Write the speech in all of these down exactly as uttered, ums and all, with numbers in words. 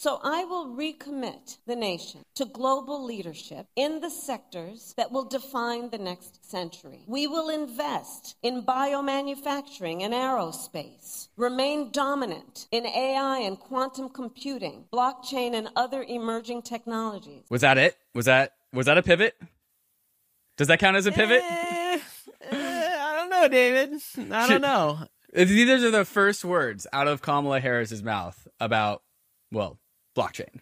So I will recommit the nation to global leadership in the sectors that will define the next century. We will invest in biomanufacturing and aerospace, remain dominant in A I and quantum computing, blockchain and other emerging technologies. Was that it? Was that was that a pivot? Does that count as a pivot? Eh, eh, I don't know, David. I don't know. These are the first words out of Kamala Harris's mouth about, well, blockchain.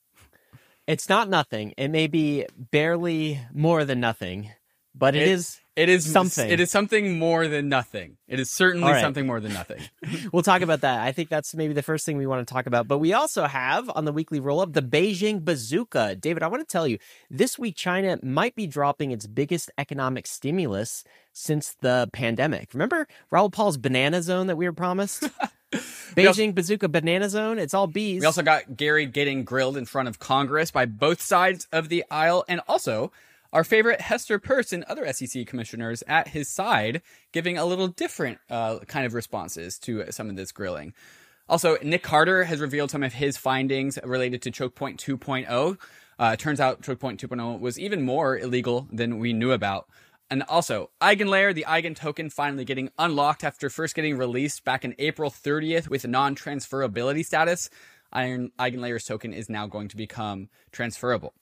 It's not nothing. It may be barely more than nothing, but it, it is it is something. It is something more than nothing. It is certainly right. something more than nothing. We'll talk about that. I think that's maybe the first thing we want to talk about. But we also have on the weekly roll-up the Beijing bazooka. David, I want to tell you, this week China might be dropping its biggest economic stimulus since the pandemic. Remember Raoul Paul's banana zone that we were promised? Beijing also, bazooka banana zone. It's all bees. We also got Gary getting grilled in front of Congress by both sides of the aisle, and also our favorite Hester Peirce and other S E C commissioners at his side giving a little different uh, kind of responses to some of this grilling. Also, Nick Carter has revealed some of his findings related to Choke Point two point oh. Uh, turns out Choke Point two point oh was even more illegal than we knew about. And also, Eigenlayer, the Eigen token, finally getting unlocked after first getting released back in April thirtieth with non-transferability status. Iron Eigenlayer's token is now going to become transferable.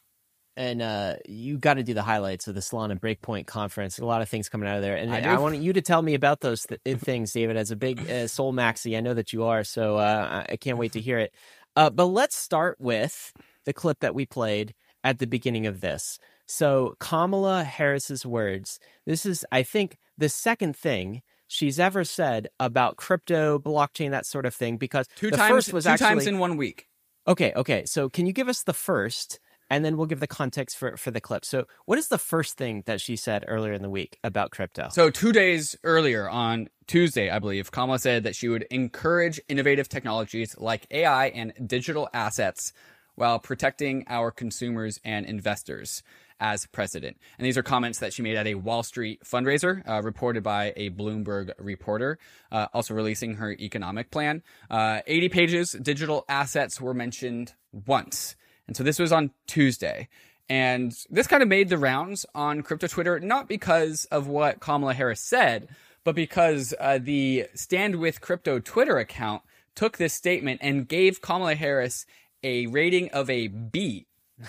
And uh, you got to do the highlights of the Solana Breakpoint conference. A lot of things coming out of there. And I, I want you to tell me about those th- things, David, as a big uh, Sol Maxi. I know that you are, so uh, I can't wait to hear it. Uh, but let's start with the clip that we played at the beginning of this. So Kamala Harris's words. This is, I think, the second thing she's ever said about crypto, blockchain, that sort of thing, because two the times, first was two actually... times in one week. Okay, okay. So can you give us the first, and then we'll give the context for, for the clip. So what is the first thing that she said earlier in the week about crypto? So two days earlier, on Tuesday, I believe, Kamala said that she would encourage innovative technologies like A I and digital assets while protecting our consumers and investors as president. And these are comments that she made at a Wall Street fundraiser, uh, reported by a Bloomberg reporter, uh, also releasing her economic plan. Uh, eighty pages, digital assets were mentioned once. And so this was on Tuesday. And this kind of made the rounds on crypto Twitter, not because of what Kamala Harris said, but because uh, the Stand With Crypto Twitter account took this statement and gave Kamala Harris a rating of a B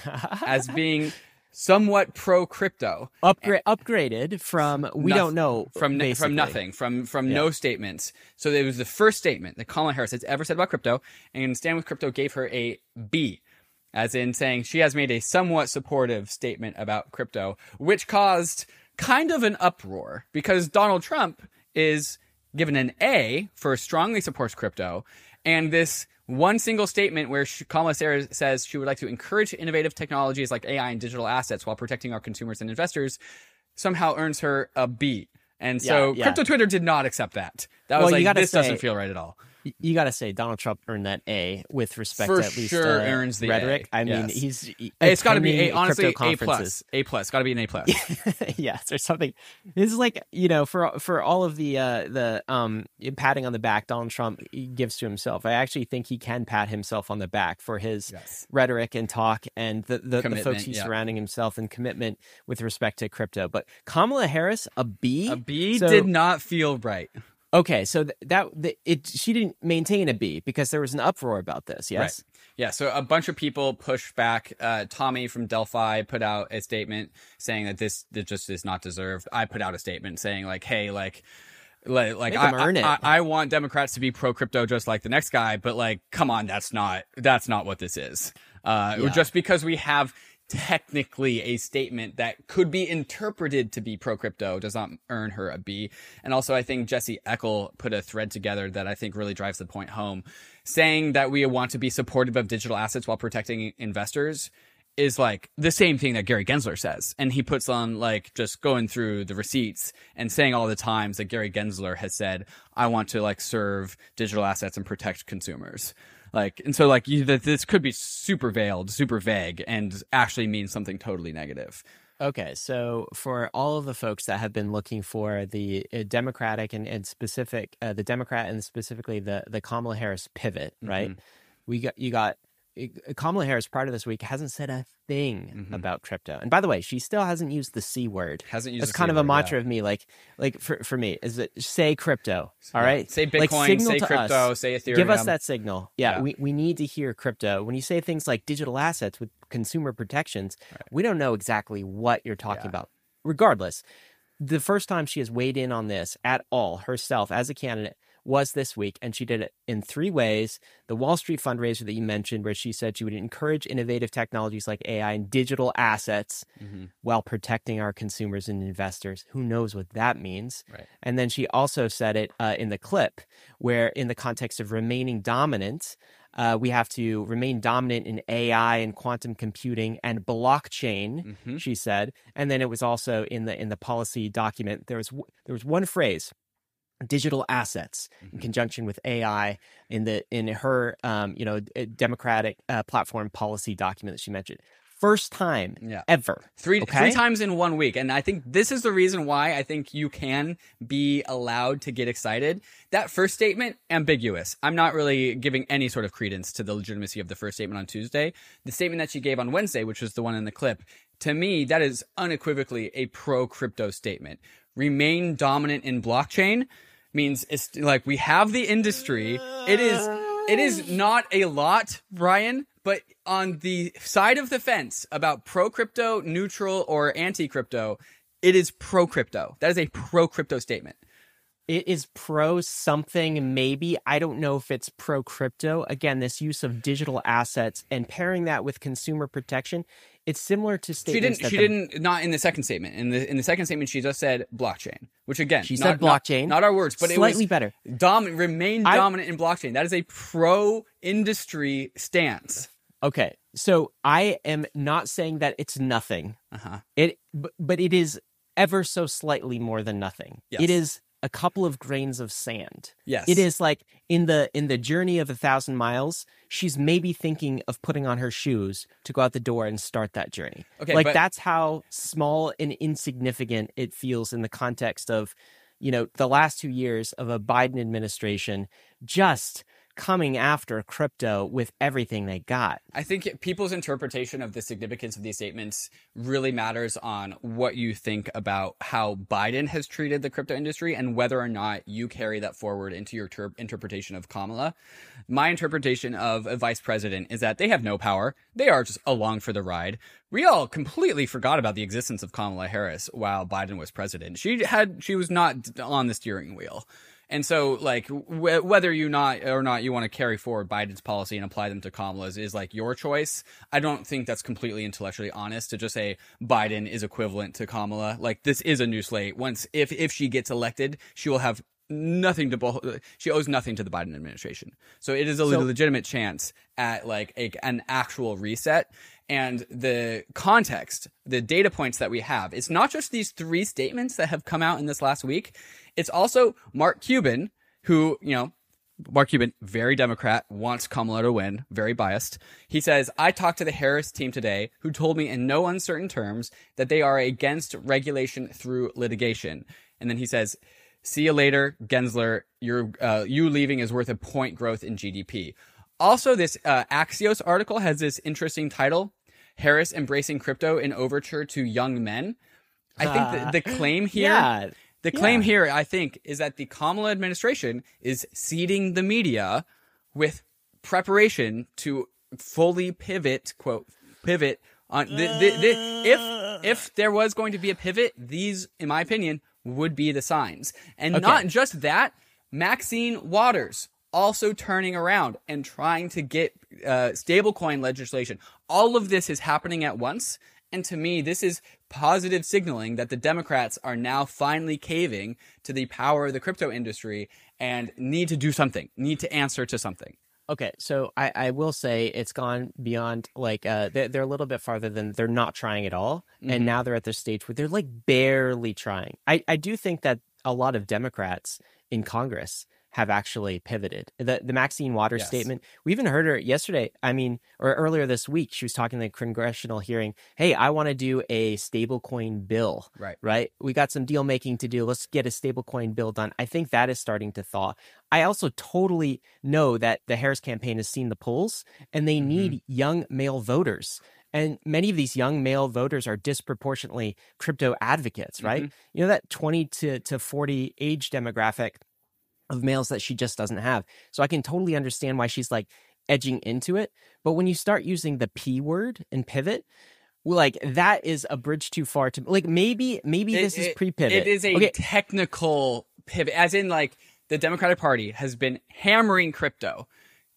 as being somewhat pro-crypto. Upgra- upgraded from, we Noth- don't know, From basically. from nothing, from from Yeah. no statements. So it was the first statement that Kamala Harris has ever said about crypto, and Stand With Crypto gave her a B, as in saying she has made a somewhat supportive statement about crypto, which caused kind of an uproar, because Donald Trump is given an A for strongly supports crypto, and this one single statement where she, Kamala Harris says she would like to encourage innovative technologies like A I and digital assets while protecting our consumers and investors somehow earns her a B. And so Yeah, yeah. Crypto Twitter did not accept that. That Well, was you like, gotta this say- doesn't feel right at all. You got to say Donald Trump earned that A with respect For to at least sure uh, earns the rhetoric. A, I mean, yes. he's he, It's got to be attending A, honestly, crypto A plus. conferences. A plus. Got to be an A plus. Yes, or something. This is like, you know, for for all of the uh, the um patting on the back Donald Trump gives to himself. I actually think he can pat himself on the back for his Yes. rhetoric and talk and the the, the Commitment, folks he's yeah. surrounding himself and commitment with respect to crypto. But Kamala Harris, a B. A B So- did not feel right. Okay, so th- that the, it she didn't maintain a B because there was an uproar about this. Yes. Right. Yeah, so a bunch of people pushed back. Uh, Tommy from Delphi put out a statement saying that this, this just is not deserved. I put out a statement saying like, hey, like, like, like Make I, them earn it. I, I want Democrats to be pro crypto just like the next guy, but like, come on, that's not that's not what this is. Uh, Yeah. Just because we have technically a statement that could be interpreted to be pro crypto does not earn her a B. And also, I think Jesse Eckel put a thread together that I think really drives the point home, saying that we want to be supportive of digital assets while protecting investors is like the same thing that Gary Gensler says. And he puts on like just going through the receipts and saying all the times that Gary Gensler has said, I want to like serve digital assets and protect consumers. Like, and so like you, that this could be super veiled, super vague, and actually mean something totally negative. Okay, so for all of the folks that have been looking for the uh, Democratic and, and specific, uh, the Democrat and specifically the the Kamala Harris pivot, right? Mhm. We got you got Kamala Harris prior to this week hasn't said a thing Mm-hmm. about crypto. And by the way, she still hasn't used the C word. Hasn't used That's the kind C of a word, mantra yeah. of me. Like, like for, for me, is it say crypto? All Yeah. right, Say Like, Bitcoin, signal say to crypto, us. say Ethereum. Give us that signal. Yeah, Yeah. We, we need to hear crypto. When you say things like digital assets with consumer protections, Right. we don't know exactly what you're talking Yeah. about. Regardless, the first time she has weighed in on this at all herself as a candidate was this week, and she did it in three ways. The Wall Street fundraiser that you mentioned, where she said she would encourage innovative technologies like A I and digital assets Mm-hmm. while protecting our consumers and investors. Who knows what that means? Right. And then she also said it uh, in the clip, where in the context of remaining dominant, uh, we have to remain dominant in A I and quantum computing and blockchain. Mm-hmm. She said, and then it was also in the in the policy document. There was w- there was one phrase, digital assets, in Mhm. conjunction with A I in the in her um, you know Democratic uh, platform policy document that she mentioned. First time Yeah. ever. Three Okay? three times in one week. And I think this is the reason why I think you can be allowed to get excited. That first statement, ambiguous. I'm not really giving any sort of credence to the legitimacy of the first statement on Tuesday. The statement that she gave on Wednesday, which was the one in the clip, to me, that is unequivocally a pro-crypto statement. Remain dominant in blockchain means it's like we have the industry. It is it is not a lot, Brian, but on the side of the fence about pro-crypto, neutral, or anti-crypto, it is pro-crypto. That is a pro-crypto statement. It is pro something, maybe. I don't know if it's pro crypto. Again, this use of digital assets and pairing that with consumer protection, it's similar to She statements. didn't. that She the- didn't. Not in the second statement. In the in the second statement, she just said blockchain, which again, She not, said not- blockchain. Not, our words, but slightly it was better. Dom, remain I- dominant in blockchain. That is a pro industry stance. Okay, so I am not saying that it's nothing. Uh huh. It, but, but it is ever so slightly more than nothing. Yes. It is a couple of grains of sand. Yes. It is like in the in the journey of a thousand miles, she's maybe thinking of putting on her shoes to go out the door and start that journey. Okay, like but- that's how small and insignificant it feels in the context of, you know, the last two years of a Biden administration just coming after crypto with everything they got. I think people's interpretation of the significance of these statements really matters on what you think about how Biden has treated the crypto industry and whether or not you carry that forward into your ter- interpretation of Kamala. My interpretation of a vice president is that they have no power. They are just along for the ride. We all completely forgot about the existence of Kamala Harris while Biden was president. She had, she was not on the steering wheel. And so, like, wh- whether you not or not you want to carry forward Biden's policy and apply them to Kamala's is like your choice. I don't think that's completely intellectually honest to just say Biden is equivalent to Kamala. Like, this is a new slate. Once, if if she gets elected, she will have nothing to bo- she owes nothing to the Biden administration. So it is a So- legitimate chance at like a, an actual reset. And the context, the data points that we have, it's not just these three statements that have come out in this last week. It's also Mark Cuban, who, you know, Mark Cuban, very Democrat, wants Kamala to win, very biased. He says, I talked to the Harris team today who told me in no uncertain terms that they are against regulation through litigation. And then he says, see you later, Gensler. Your, uh, you leaving is worth a point growth in G D P. Also, this uh, Axios article has this interesting title, Harris embracing crypto in overture to young men. I think the, the claim here... Yeah. The claim Yeah. here, I think, is that the Kamala administration is seeding the media with preparation to fully pivot, quote, pivot on the, the, the, if if there was going to be a pivot, these, in my opinion, would be the signs. And Okay. not just that, Maxine Waters also turning around and trying to get uh, stablecoin legislation. All of this is happening at once. And to me, this is positive signaling that the Democrats are now finally caving to the power of the crypto industry and need to do something, need to answer to something. Okay, so I, I will say it's gone beyond, like, uh, they're, they're a little bit farther than they're not trying at all. Mhm. And now they're at this stage where they're, like, barely trying. I, I do think that a lot of Democrats in Congress have actually pivoted. The the Maxine Waters Yes. statement, we even heard her yesterday, I mean, or earlier this week, she was talking in the congressional hearing, hey, I want to do a stablecoin bill, Right. right? We got some deal making to do. Let's get a stablecoin bill done. I think that is starting to thaw. I also totally know that the Harris campaign has seen the polls and they Mhm. need young male voters. And many of these young male voters are disproportionately crypto advocates, right? Mhm. You know, that twenty to, to forty age demographic of males that she just doesn't have. So I can totally understand why she's like edging into it. But when you start using the P word and pivot, well, like that is a bridge too far to like maybe maybe It- this is it- pre-pivot. It is a okay. technical pivot, as in like the Democratic Party has been hammering crypto.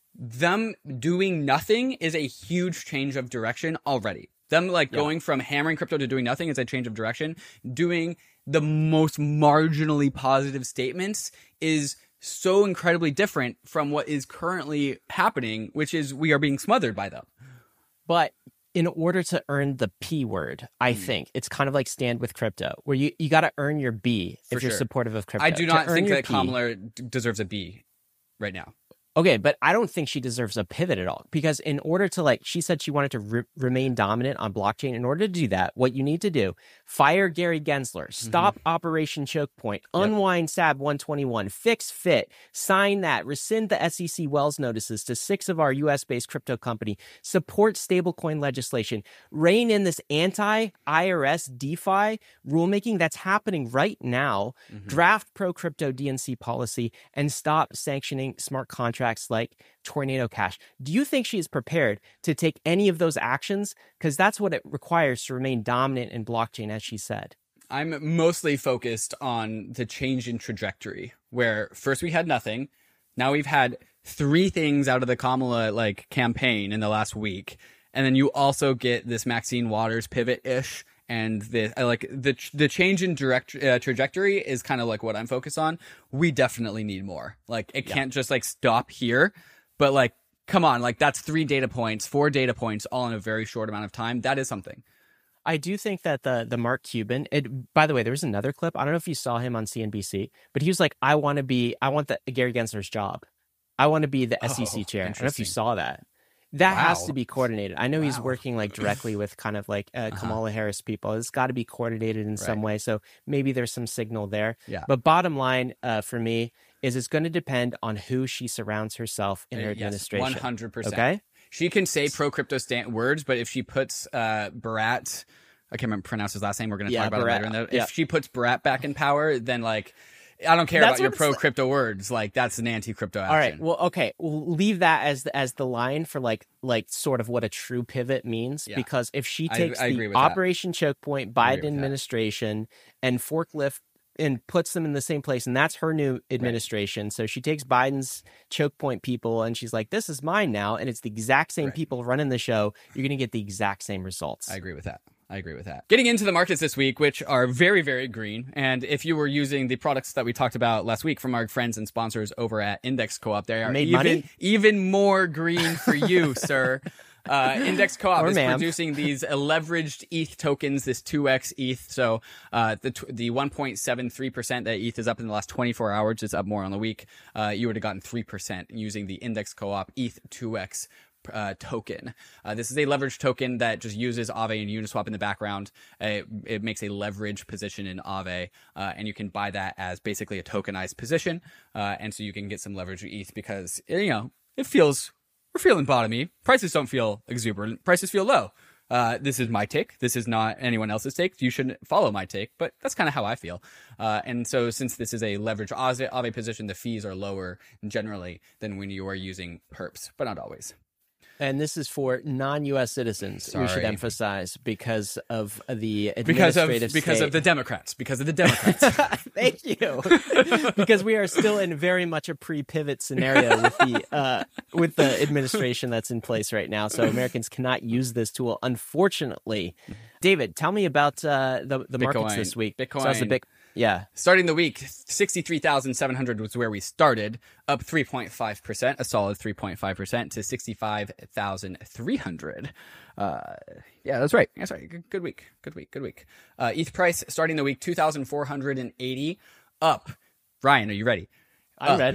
Them doing nothing is a huge change of direction already. Them like Yeah. going from hammering crypto to doing nothing is a change of direction. Doing the most marginally positive statements is so incredibly different from what is currently happening, which is we are being smothered by them. But in order to earn the P word, I Hmm. think it's kind of like Stand with Crypto, where you, you got to earn your B For if you're sure. supportive of crypto. I do To not earn think your that P- Kamala d- deserves a B right now. Okay, but I don't think she deserves a pivot at all because in order to like, she said she wanted to re- remain dominant on blockchain. In order to do that, what you need to do, fire Gary Gensler, stop Operation Choke Point, unwind S A B one twenty-one, fix Fit, sign that, rescind the S E C Wells notices to six of our U S-based crypto company, support stablecoin legislation, rein in this anti-I R S DeFi rulemaking that's happening right now, draft pro-crypto D N C policy, and stop sanctioning smart contracts like Tornado Cash. Do you think she is prepared to take any of those actions? Because that's what it requires to remain dominant in blockchain, as she said. I'm mostly focused on the change in trajectory, where first we had nothing. Now we've had three things out of the Kamala like campaign in the last week. And then you also get this Maxine Waters pivot ish. And the I like the the change in direct uh, trajectory is kind of like what I'm focused on. We definitely need more. Like it can't just like stop here, but like come on, like that's three data points, four data points, all in a very short amount of time. That is something. I do think that the the Mark Cuban, it, by the way, there was another clip. I don't know if you saw him on C N B C, but he was like, I want to be, I want the Gary Gensler's job. I want to be the S E C Oh, chair. I don't know if you interesting. saw that. That has Wow. to be coordinated. I know he's Wow. working like directly with kind of like uh, Uh-huh. Kamala Harris people. It's got to be coordinated in some Right. way. So maybe there's some signal there. Yeah. But bottom line uh, for me is it's going to depend on who she surrounds herself in her Uh, yes, administration. one hundred percent. Okay. She can say pro crypto stand words, but if she puts uh, Barat, I can't remember pronounce his last name. We're going to Yeah, talk about Barat, it later. In the, yeah. If she puts Barat back in power, then like I don't care That's about your what it's pro like- crypto words. Like that's an anti crypto action. All right. Well, okay. We'll leave that as the, as the line for like like sort of what a true pivot means. Yeah. Because if she I- takes I agree the with that. Operation Choke Point I agree Biden with that. administration and forklift and puts them in the same place, and that's her new administration. So she takes Biden's choke point people, and she's like, "This is mine now," and it's the exact same Right. people running the show. You're going to get the exact same results. I agree with that. I agree with that. Getting into the markets this week, which are very, very green. And if you were using the products that we talked about last week from our friends and sponsors over at Index Co-op, they are Made even, money? even more green for you, sir. Uh, Index Co-op Or is ma'am. producing these uh, leveraged E T H tokens, this two X E T H. So uh, the tw- the one point seven three percent that E T H is up in the last twenty-four hours, it's up more on the week. Uh, you would have gotten three percent using the Index Co-op E T H two X Uh, token. Uh, this is a leverage token that just uses Aave and Uniswap in the background. Uh, it, it makes a leverage position in Aave, uh, and you can buy that as basically a tokenized position. Uh, and so you can get some leverage with E T H because, you know, it feels, we're feeling bottomy. Prices don't feel exuberant. Prices feel low. Uh, this is my take. This is not anyone else's take. You shouldn't follow my take, but that's kind of how I feel. Uh, and so since this is a leverage Aave, Aave position, the fees are lower generally than when you are using perps, but not always. And this is for non-U S citizens. We should Sorry. emphasize because of the Because of administrative because state. of the Democrats. Because of the Democrats. Thank you. Because we are still in very much a pre-pivot scenario with the uh, with the administration that's in place right now. So Americans cannot use this tool, unfortunately. David, tell me about uh, the the markets Bitcoin. this week. Bitcoin. So how's the big, yeah. Starting the week, sixty-three thousand seven hundred was where we started, up three point five percent, a solid three point five percent to sixty-five thousand three hundred. Uh, yeah, that's right. That's right. Good, good week. Good week. Good week. Uh, E T H price starting the week, two thousand four hundred eighty, up. Ryan, are you ready? I'm Up ready.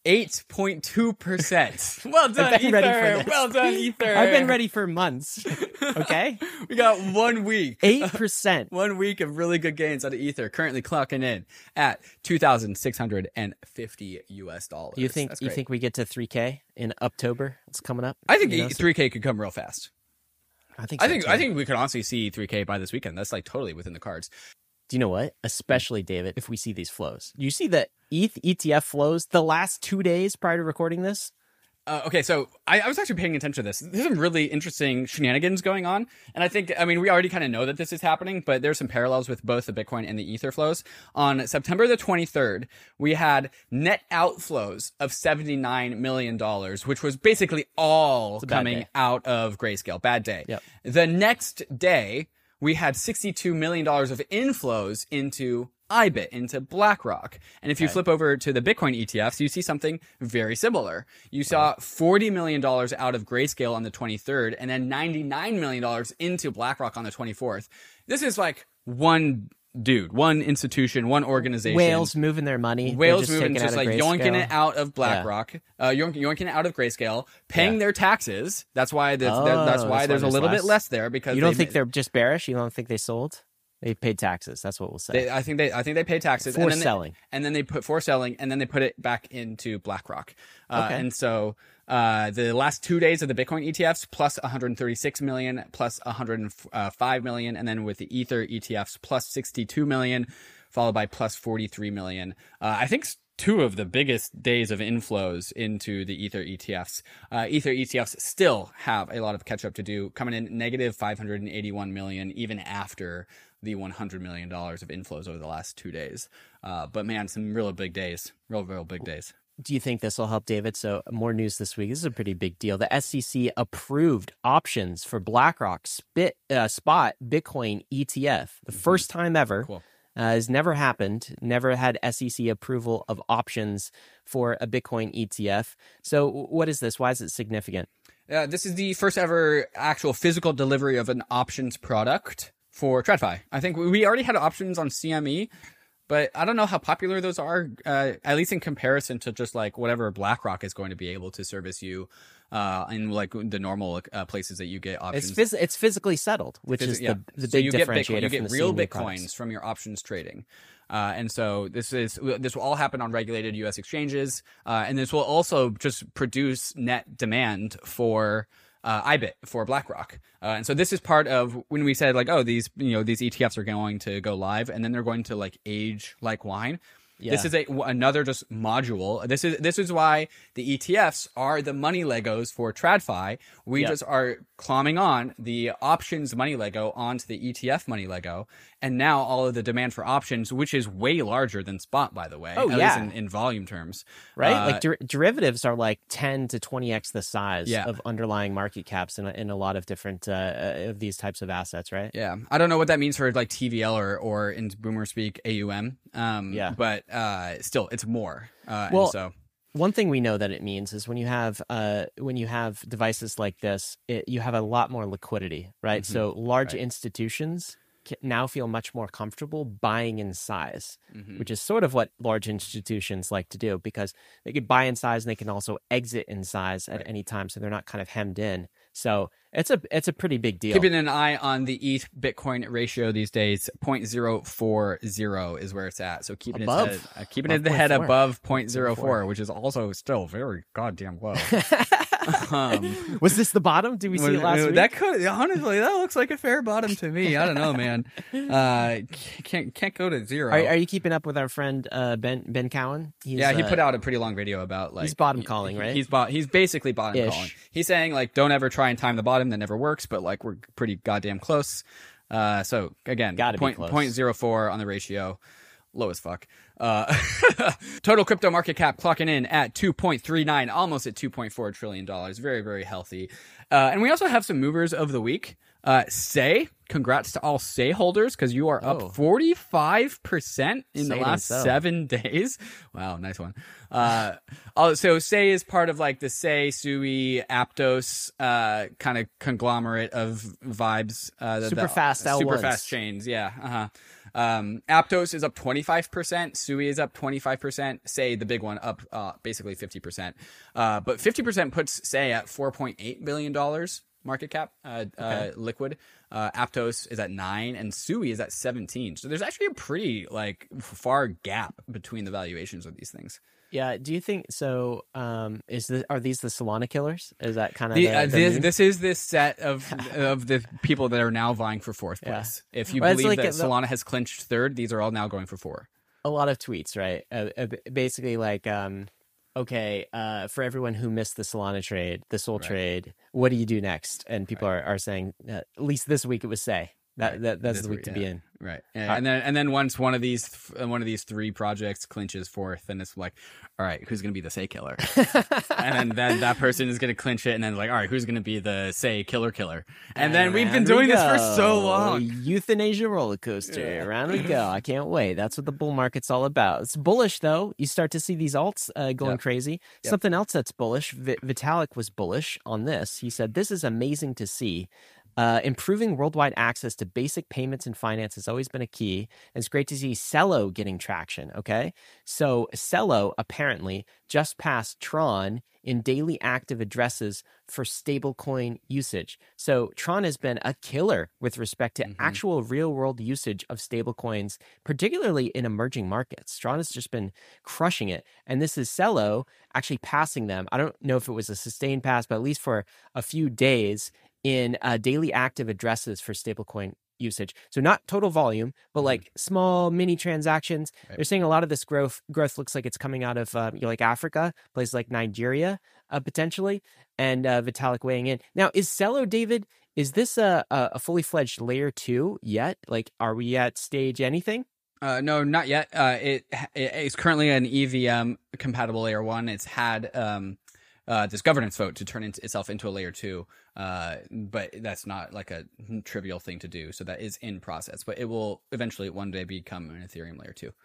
eight point two percent. Well done, I've been ready for Ether. this. Well done, Ether. I've been ready for months. Okay? We got one week. eight percent. One week of really good gains out of Ether, currently clocking in at two thousand six hundred fifty U S dollars. You think That's you great. think we get to three K in October? It's coming up. I think You know, three K could come real fast. I think I so think too. I think we could honestly see three K by this weekend. That's like totally within the cards. Do you know what? Especially, David, if we see these flows. You see the E T H E T F flows the last two days prior to recording this? Uh, okay, so I, I was actually paying attention to this. There's some really interesting shenanigans going on. And I think, I mean, we already kind of know that this is happening, but there's some parallels with both the Bitcoin and the Ether flows. On September the twenty-third, we had net outflows of seventy-nine million dollars, which was basically all bad coming day. out of Grayscale. Bad day. Yep. The next day, we had sixty-two million dollars of inflows into I B I T, into BlackRock. And if you Okay. flip over to the Bitcoin E T Fs, you see something very similar. You saw forty million dollars out of Grayscale on the twenty-third, and then ninety-nine million dollars into BlackRock on the twenty-fourth. This is like one dude, one institution, one organization. Whales moving their money. They're Whales just moving, taking just out of like yoinking Grayscale. it out of BlackRock, uh, yoink, yoinking it out of Grayscale, paying Yeah. their taxes. That's why that's, Oh, that's that's why why there's a there's little less. bit less there because You don't they think ma- they're just bearish? You don't think they sold? They paid taxes. That's what we'll say. They, I think they, I think they pay taxes For and then selling. they, and then they put for selling, and then they put it back into BlackRock. Uh, Okay. And so uh, the last two days of the Bitcoin E T Fs plus one hundred thirty-six million, plus one hundred five million, and then with the Ether E T Fs plus sixty-two million, followed by plus forty-three million. Uh, I think. Two of the biggest days of inflows into the Ether E T Fs. Uh, Ether E T Fs still have a lot of catch up to do, coming in negative five hundred eighty-one million, even after the one hundred million dollars of inflows over the last two days. Uh, but man, some real big days, real, real big days. Do you think this will help, David? So more news this week. This is a pretty big deal. The S E C approved options for BlackRock Spit, uh, Spot Bitcoin E T F. The first time ever. Cool. Uh, has never happened. Never had S E C approval of options for a Bitcoin E T F. So what is this? Why is it significant? Uh, this is the first ever actual physical delivery of an options product for TradFi. I think we already had options on C M E, but I don't know how popular those are, uh, at least in comparison to just like whatever BlackRock is going to be able to service you uh, in like the normal uh, places that you get options. It's phys- it's physically settled, which Phys- is yeah. the, the So big you get differentiator Bitcoin, you from get the real C M E bitcoins products. from your options trading, uh, and so this is this will all happen on regulated U S exchanges, uh, and this will also just produce net demand for uh, I B I T for BlackRock, uh, and so this is part of when we said like, oh, these you know these E T Fs are going to go live, and then they're going to like age like wine. This Yeah. is a another just module. This is this is why the E T Fs are the money Legos for TradFi. We Yep. just are clombing on the options money Lego onto the E T F money Lego, and now all of the demand for options, which is way larger than spot, by the way, Oh, at yeah. least in, in volume terms, Right? Uh, like der- derivatives are like ten to twenty x the size Yeah. of underlying market caps in a, in a lot of different uh, uh, of these types of assets, right? yeah, I don't know what that means for like T V L or or in Boomer speak A U M. Um, Yeah. but uh, still, it's more. Uh, Well, and so. One thing we know that it means is when you have uh, when you have devices like this, it, you have a lot more liquidity, right? Mhm. So large Right. institutions ca- now feel much more comfortable buying in size, Mhm. which is sort of what large institutions like to do because they could buy in size and they can also exit in size at Right. any time, so they're not kind of hemmed in. So it's a it's a pretty big deal. Keeping an eye on the E T H Bitcoin ratio these days, zero point zero four zero is where it's at. So keeping Above. its head, uh, keeping Above its head zero point four. above zero point zero four, which is also still very goddamn low. um, Was this the bottom? Did we see it last week? that could honestly that looks like a fair bottom to me. I don't know, man. Uh, can't can't go to zero. Are, are you keeping up with our friend uh, Ben Ben Cowan? He's, yeah, he uh, put out a pretty long video about like he's bottom he- calling, right? He's bot. He's basically bottom Ish. calling. He's saying like, don't ever try and time the bottom. That never works. But like, we're pretty goddamn close. Uh, so again, Gotta be point close. point zero four on the ratio, low as fuck. Uh, total crypto market cap clocking in at two point three nine, almost at two point four trillion dollars. Very very healthy. Uh, and we also have some movers of the week. Uh, Say, congrats to all Say holders because you are up Oh. forty-five percent in the Say it last ain't so. seven days. Wow, nice one. Uh, oh, so Say is part of like the Say, Sui, Aptos uh, kind of conglomerate of vibes. Uh, the, Super the- fast L super ones. fast chains. Yeah. Uh-huh. Um, Aptos is up twenty-five percent. Sui is up twenty-five percent. Say, the big one, up uh, basically fifty percent. Uh, but fifty percent puts Say at four point eight billion dollars market cap, uh, okay. uh, liquid. Uh, Aptos is at nine, and Sui is at seventeen. So there's actually a pretty like far gap between the valuations of these things. Yeah. Do you think so? Um, is this, are these the Solana killers? Is that kind of the, the, uh, the this, this is this set of of the people that are now vying for fourth place. Yeah. If you well, believe like that a, Solana has clinched third, these are all now going for four. A lot of tweets, right? Uh, uh, basically, like, um, okay, uh, for everyone who missed the Solana trade, the Sol right. trade, what do you do next? And people right. are, are saying, uh, at least this week it was Say. That, right. that that's this the week week, to yeah. be in, right? And, and then and then once one of these one of these three projects clinches fourth, then it's like, all right, who's going to be the Say killer? And then, then that person is going to clinch it, and then like, all right, who's going to be the Say killer killer? And, and then we've been doing we this for so long. Euthanasia roller coaster, yeah. around we go. I can't wait. That's what the bull market's all about. It's bullish though. You start to see these alts uh, going yep. crazy. Yep. Something else that's bullish. V- Vitalik was bullish on this. He said, "This is amazing to see." Uh, improving worldwide access to basic payments and finance has always been a key. And it's great to see Celo getting traction, okay? So Celo apparently just passed Tron in daily active addresses for stablecoin usage. So Tron has been a killer with respect to mm-hmm. actual real-world usage of stablecoins, particularly in emerging markets. Tron has just been crushing it. And this is Celo actually passing them. I don't know if it was a sustained pass, but at least for a few days, in uh, daily active addresses for stablecoin usage. So not total volume, but like small mini transactions. Right. They're saying a lot of this growth growth looks like it's coming out of um, you know, like Africa, places like Nigeria, uh, potentially. And uh, Vitalik weighing in. Now, is Celo, David, is this a, a fully fledged layer two yet? Like, are we at stage anything? Uh, no, not yet. Uh, it, it it's currently an E V M compatible layer one. It's had um, uh, this governance vote to turn into, itself into a layer two. Uh, but that's not like a trivial thing to do. So that is in process, but it will eventually one day become an Ethereum layer two.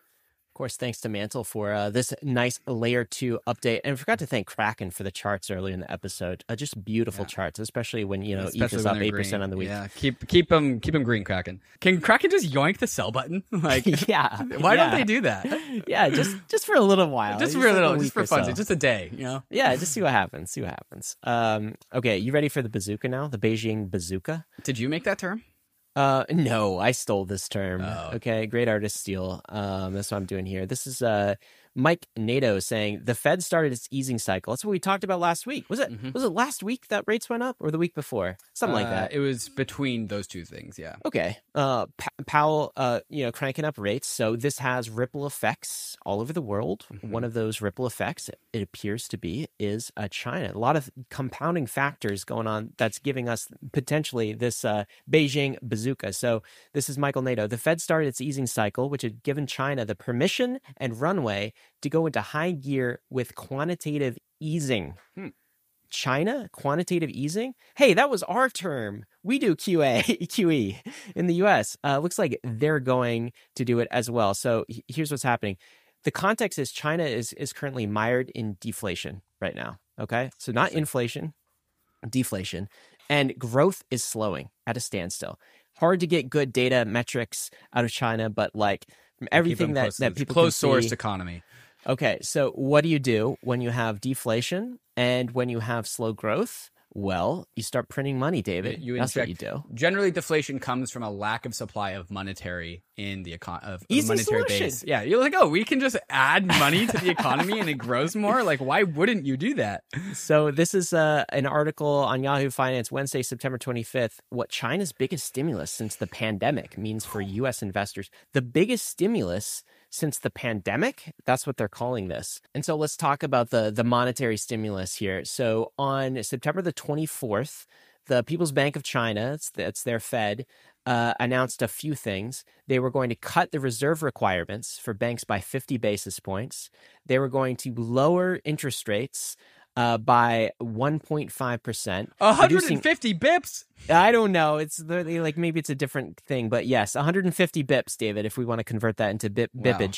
Of course, thanks to Mantle for uh, this nice layer two update. And I forgot to thank Kraken for the charts earlier in the episode. Uh, just beautiful yeah. charts, especially when, you know, E T H is up eight percent on the week. Yeah, keep keep them keep them green, Kraken. Can Kraken just yoink the sell button? Like, yeah. Why yeah. don't they do that? Yeah, just just for a little while. Just, just for a little, just for fun, so. just a day, you know? Yeah, just see what happens. See what happens. Um, okay, you ready for the bazooka now? The Beijing bazooka? Did you make that term? Uh, no, I stole this term. Oh. Okay, great artist steal. Um, that's what I'm doing here. This is uh Mike Nato saying the Fed started its easing cycle. That's what we talked about last week. Was it mm-hmm. was it last week that rates went up, or the week before? Something uh, like that. It was between those two things. Yeah. Okay. Uh, P- Powell, uh, you know, cranking up rates. So this has ripple effects all over the world. Mm-hmm. One of those ripple effects, it appears to be, is uh, China. A lot of compounding factors going on that's giving us potentially this uh, Beijing bazooka. So this is Michael Nato. The Fed started its easing cycle, which had given China the permission and runway to go into high gear with quantitative easing. Hmm. China, quantitative easing? Hey, that was our term. We do Q A, Q E in the U S. Uh, looks like they're going to do it as well. So here's what's happening. The context is China is, is currently mired in deflation right now. Okay. So not inflation, deflation. And growth is slowing at a standstill. Hard to get good data metrics out of China, but like from everything that, that people closed can see, sourced economy. Okay, so what do you do when you have deflation and when you have slow growth? Well, you start printing money, David. You That's what you do. Generally, deflation comes from a lack of supply of monetary in the economy. Of Easy monetary solution. base. Yeah, you're like, oh, we can just add money to the economy and it grows more. Like, why wouldn't you do that? So this is uh, an article on Yahoo Finance, Wednesday, September twenty-fifth. What China's biggest stimulus since the pandemic means for U S investors. The biggest stimulus since the pandemic, that's what they're calling this. And so let's talk about the, the monetary stimulus here. So on September the twenty-fourth, the People's Bank of China, it's, it's their Fed, uh, announced a few things. They were going to cut the reserve requirements for banks by fifty basis points. They were going to lower interest rates Uh, by one point five percent. one hundred fifty bips? I don't know. It's like maybe it's a different thing, but yes, one hundred fifty bips, David, if we want to convert that into bip, wow. bippage.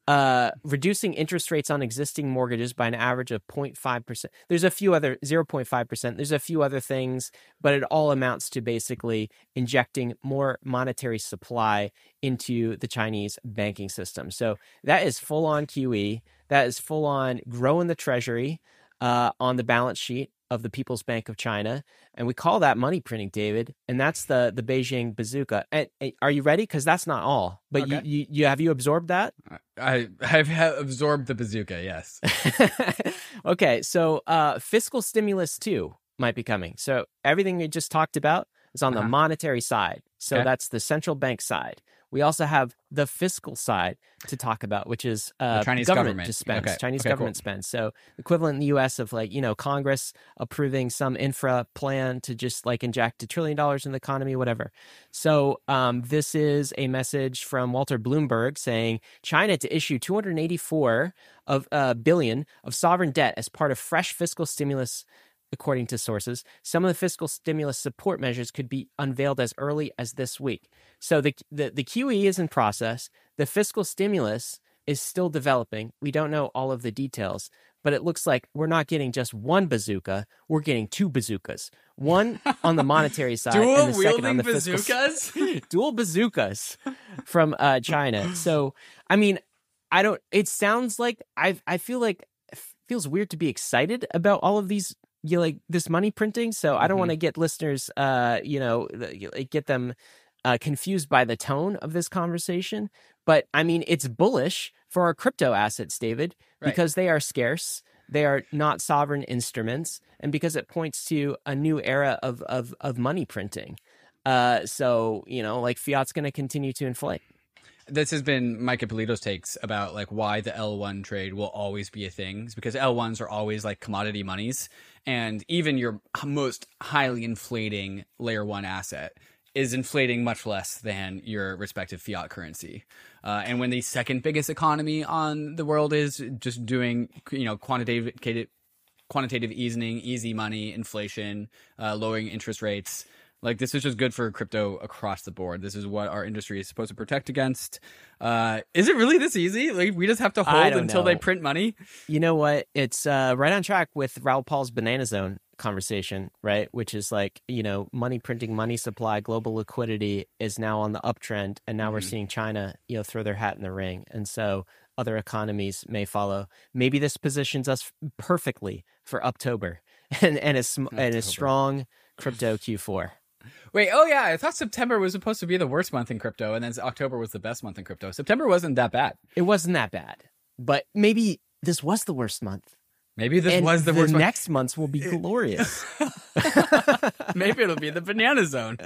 uh, reducing interest rates on existing mortgages by an average of zero point five percent. There's a few other zero point five percent. There's a few other things, but it all amounts to basically injecting more monetary supply into the Chinese banking system. So that is full on Q E. That is full on growing the treasury uh, on the balance sheet of the People's Bank of China. And we call that money printing, David. And that's the the Beijing bazooka. And, and are you ready? Because that's not all. But Okay. you, you, you have you absorbed that? I I've ha- absorbed the bazooka. Yes. Okay, so uh, fiscal stimulus two might be coming. So everything we just talked about is on Uh-huh. the monetary side. So Okay. that's the central bank side. We also have the fiscal side to talk about, which is uh, The Chinese government, government. dispense, Okay. Chinese Okay, government cool. spends. So equivalent in the U S of like, you know, Congress approving some infra plan to just like inject a trillion dollars in the economy, whatever. So um, this is a message from Walter Bloomberg saying China to issue two hundred eighty-four of uh, billion of sovereign debt as part of fresh fiscal stimulus. According to sources, some of the fiscal stimulus support measures could be unveiled as early as this week. So the, the the Q E is in process. The fiscal stimulus is still developing. We don't know all of the details, but it looks like we're not getting just one bazooka. We're getting two bazookas. One on the monetary side Dual and the second on wielding the fiscal bazookas. dual bazookas from uh, China. So, I mean, I don't. It sounds like I. I feel like it feels weird to be excited about all of these. You like this money printing. So I don't Mhm. want to get listeners. Uh, you know, the- get them uh, confused by the tone of this conversation. But I mean, it's bullish for our crypto assets, David, Right. because they are scarce. They are not sovereign instruments, and because it points to a new era of of of money printing. Uh, so you know, like fiat's going to continue to inflate. This has been Mike Ippolito's takes about like why the L one trade will always be a thing. It's because L ones are always like commodity monies, and even your most highly inflating layer one asset is inflating much less than your respective fiat currency. Uh, and when the second biggest economy on the world is just doing, you know, quantitative quantitative easing, easy money, inflation, uh, lowering interest rates. Like, this is just good for crypto across the board. This is what our industry is supposed to protect against. Uh, is it really this easy? Like, we just have to I hold don't until know. they print money? You know what? It's uh, right on track with Raoul Paul's Banana Zone conversation, right? Which is like, you know, money printing, money supply, global liquidity is now on the uptrend, and now we're Mhm. seeing China, you know, throw their hat in the ring, and so other economies may follow. Maybe this positions us perfectly for October and and a sm- and a October. strong crypto Q four. Wait, oh yeah, I thought September was supposed to be the worst month in crypto, and then October was the best month in crypto. September wasn't that bad. It wasn't that bad, but maybe this was the worst month. Maybe this and was the worst month. next months will be glorious. Maybe it'll be the banana zone.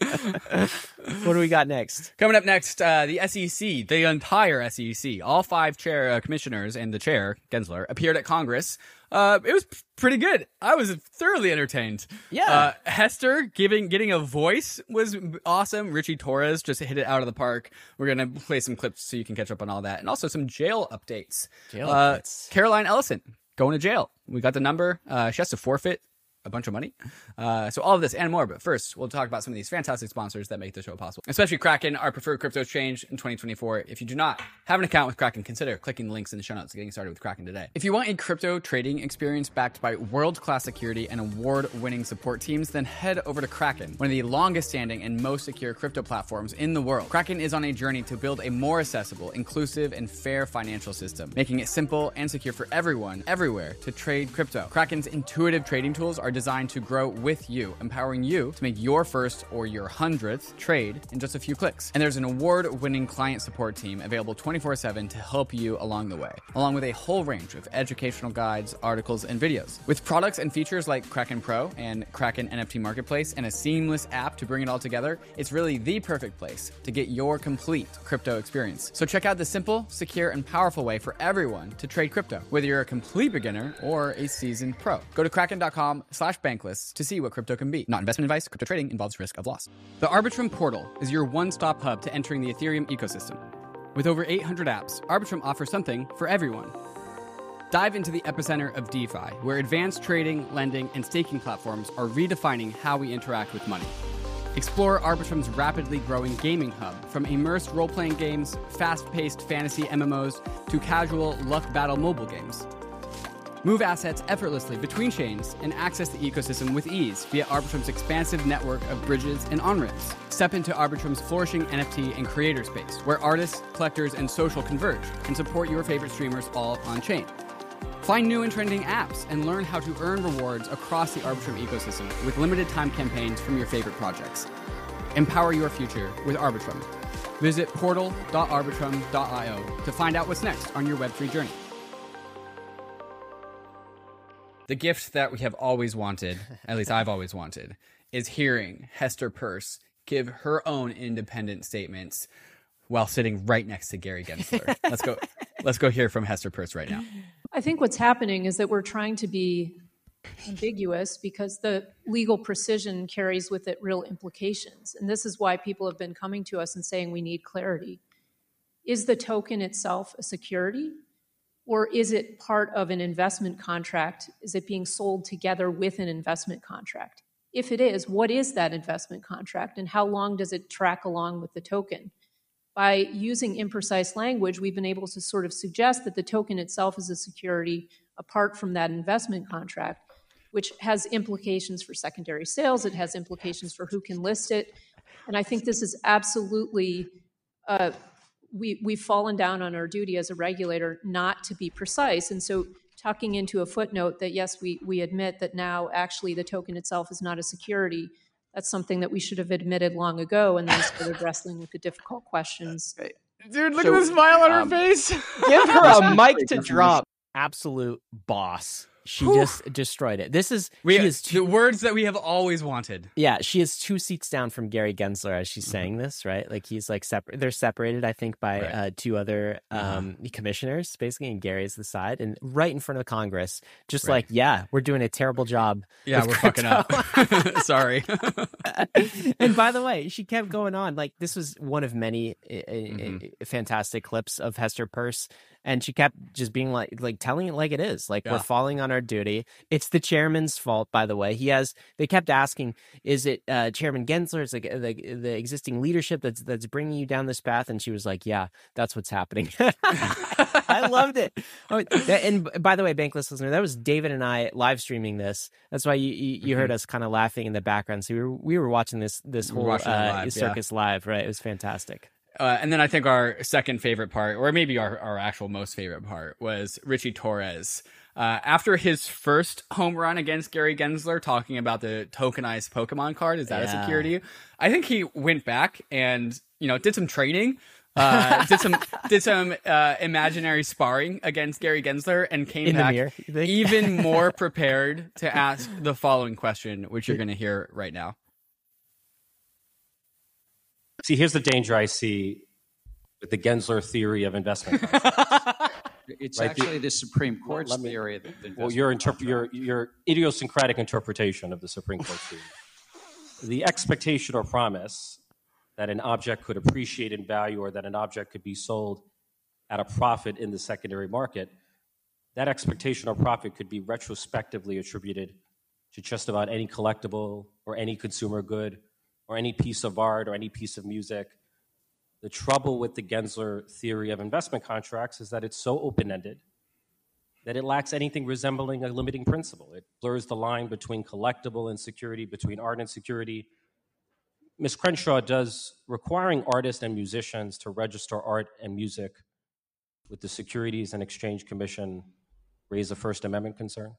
What do we got next? Coming up next, uh, the S E C, the entire S E C, all five chair uh, commissioners and the chair, Gensler, appeared at Congress. Uh, it was p- pretty good. I was thoroughly entertained. Yeah. Uh, Hester giving getting a voice was awesome. Richie Torres just hit it out of the park. We're going to play some clips so you can catch up on all that. And also some jail updates. Jail Uh, updates. Caroline Ellison going to jail. We got the number. Uh, she has to forfeit a bunch of money. Uh, so all of this and more. But first, we'll talk about some of these fantastic sponsors that make the show possible, especially Kraken, our preferred crypto exchange in twenty twenty-four. If you do not have an account with Kraken, consider clicking the links in the show notes and getting started with Kraken today. If you want a crypto trading experience backed by world-class security and award-winning support teams, then head over to Kraken, one of the longest-standing and most secure crypto platforms in the world. Kraken is on a journey to build a more accessible, inclusive, and fair financial system, making it simple and secure for everyone, everywhere, to trade crypto. Kraken's intuitive trading tools are designed to grow with you, empowering you to make your first or your hundredth trade in just a few clicks. And there's an award-winning client support team available twenty-four seven to help you along the way, along with a whole range of educational guides, articles, and videos. With products and features like Kraken Pro and Kraken N F T Marketplace and a seamless app to bring it all together, it's really the perfect place to get your complete crypto experience. So check out the simple, secure, and powerful way for everyone to trade crypto, whether you're a complete beginner or a seasoned pro. Go to kraken.com slash bankless to see what crypto can be. Not investment advice. Crypto trading involves risk of loss. The Arbitrum portal is your one-stop hub to entering the Ethereum ecosystem. With over eight hundred apps, Arbitrum offers something for everyone. Dive into the epicenter of DeFi, where advanced trading, lending, and staking platforms are redefining how we interact with money. Explore Arbitrum's rapidly growing gaming hub, from immersed role-playing games, fast-paced fantasy M M Os, to casual luck battle mobile games. Move assets effortlessly between chains and access the ecosystem with ease via Arbitrum's expansive network of bridges and on-ramps. Step into Arbitrum's flourishing N F T and creator space, where artists, collectors, and social converge, and support your favorite streamers all on-chain. Find new and trending apps and learn how to earn rewards across the Arbitrum ecosystem with limited time campaigns from your favorite projects. Empower your future with Arbitrum. Visit portal dot arbitrum dot io to find out what's next on your Web three journey. The gift that we have always wanted, at least I've always wanted, is hearing Hester Peirce give her own independent statements while sitting right next to Gary Gensler. Let's go. Let's go hear from Hester Peirce right now. I think what's happening is that we're trying to be ambiguous because the legal precision carries with it real implications. And this is why people have been coming to us and saying we need clarity. Is the token itself a security? Or is it part of an investment contract? Is it being sold together with an investment contract? If it is, what is that investment contract and how long does it track along with the token? By using imprecise language, we've been able to sort of suggest that the token itself is a security apart from that investment contract, which has implications for secondary sales. It has implications for who can list it. And I think this is absolutely, uh, we, we've fallen down on our duty as a regulator not to be precise. And so tucking into a footnote that, yes, we, we admit that now actually the token itself is not a security, that's something that we should have admitted long ago and then started wrestling with the difficult questions. Dude, look So, at the smile on um, her face. Give her a mic to drop. Absolute boss. She Whew. just destroyed it. This is We she have, is two, the words that we have always wanted. yeah, she is two seats down from Gary Gensler as she's saying this, right? Like he's like separate. They're separated, I think, by Right. uh, two other um, Uh-huh. commissioners, basically, and Gary's the side, and right in front of Congress, just Right. like, yeah, we're doing a terrible job. Yeah, with we're crypto. fucking up. Sorry. And by the way, she kept going on. Like this was one of many uh, Mhm. uh, fantastic clips of Hester Peirce, and she kept just being like, like telling it like it is. Like Yeah. we're falling on our duty. It's the chairman's fault, by the way. He has. They kept asking, "Is it uh, Chairman Gensler? Is it the, the existing leadership that's that's bringing you down this path?" And she was like, "Yeah, that's what's happening." I loved it. Oh, that- and by the way, Bankless listener, that was David and I live streaming this. That's why you you, you heard us kind of laughing in the background. So we were we were watching this this We were whole watching it uh, live, yeah. circus live, right? It was fantastic. Uh, and then I think our second favorite part, or maybe our, our actual most favorite part, was Richie Torres. Uh, after his first home run against Gary Gensler, talking about the tokenized Pokemon card, is that Yeah. a security? I think he went back and, you know, did some training, uh, did some did some uh, imaginary sparring against Gary Gensler, and came In the back mirror, you think? even more prepared to ask the following question, which you're going to hear right now. See, here's the danger I see with the Gensler theory of investment. It's Right, actually the Supreme Court's let me- theory of the Well, your, interp- your, your idiosyncratic interpretation of the Supreme Court theory. The expectation or promise that an object could appreciate in value or that an object could be sold at a profit in the secondary market, that expectation or profit could be retrospectively attributed to just about any collectible or any consumer good or any piece of art or any piece of music. The trouble with the Gensler theory of investment contracts is that it's so open-ended that it lacks anything resembling a limiting principle. It blurs the line between collectible and security, between art and security. Miz Crenshaw, does requiring artists and musicians to register art and music with the Securities and Exchange Commission raise a First Amendment concern?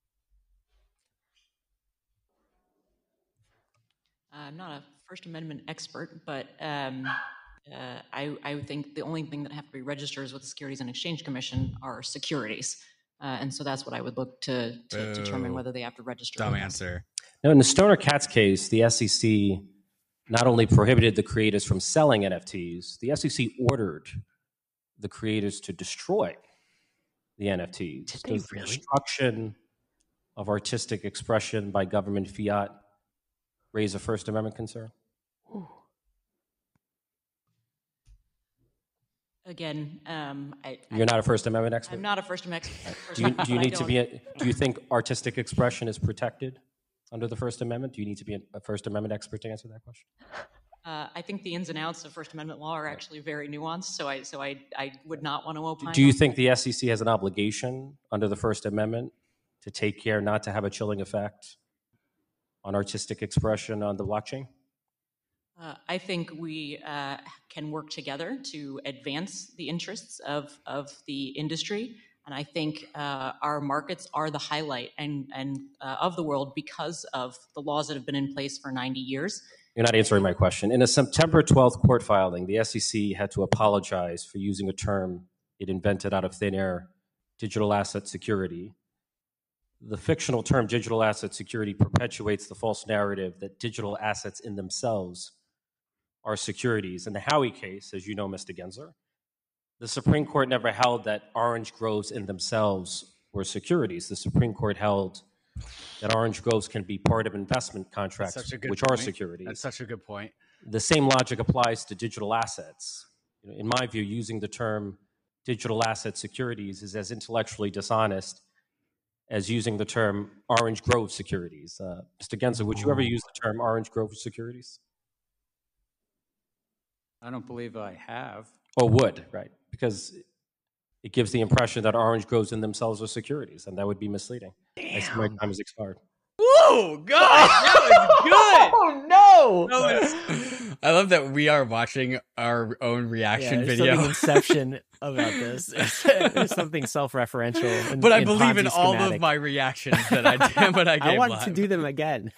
I'm not a First Amendment expert, but um, uh, I, I would think the only thing that have to be registered with the Securities and Exchange Commission are securities. Uh, and so that's what I would look to, to determine Boo. whether they have to register. Dumb or not. answer. Now, in the Stoner Cats case, the S E C not only prohibited the creators from selling N F Ts, the S E C ordered the creators to destroy the N F Ts. Did they Does really? the destruction of artistic expression by government fiat raise a First Amendment concern? Again, um, I, You're not a First Amendment expert? I'm not a First Amendment expert. Do you, do you I need to don't- be? A, do you think artistic expression is protected under the First Amendment? Do you need to be a First Amendment expert to answer that question? Uh, I think the ins and outs of First Amendment law are actually very nuanced, so I so I, I would not want to opine. Do you on think the S E C has an obligation under the First Amendment to take care not to have a chilling effect on artistic expression on the blockchain? Uh, I think we uh, can work together to advance the interests of, of the industry. And I think uh, our markets are the highlight and, and uh, of the world because of the laws that have been in place for ninety years. You're not answering my question. In a September twelfth court filing, the S E C had to apologize for using a term it invented out of thin air, digital asset security. The fictional term digital asset security perpetuates the false narrative that digital assets in themselves are securities. In the Howey case, as you know, Mister Gensler, the Supreme Court never held that orange groves in themselves were securities. The Supreme Court held that orange groves can be part of investment contracts, which point. are securities. That's such a good point. The same logic applies to digital assets. In my view, using the term digital asset securities is as intellectually dishonest as using the term orange grove securities. Uh, Mister Gensler, would you ever use the term orange grove securities? I don't believe I have. Or would, right? Because it gives the impression that orange groves in themselves are securities, and that would be misleading. Damn. I see my time has expired. Whoa, God, that was good. Oh, no. That was, I love that we are watching our own reaction yeah, there's video. Something Inception about this. There's something self-referential. In, but I in believe in Ponzi all schematic. of my reactions that I did, but I gave I want live. to do them again.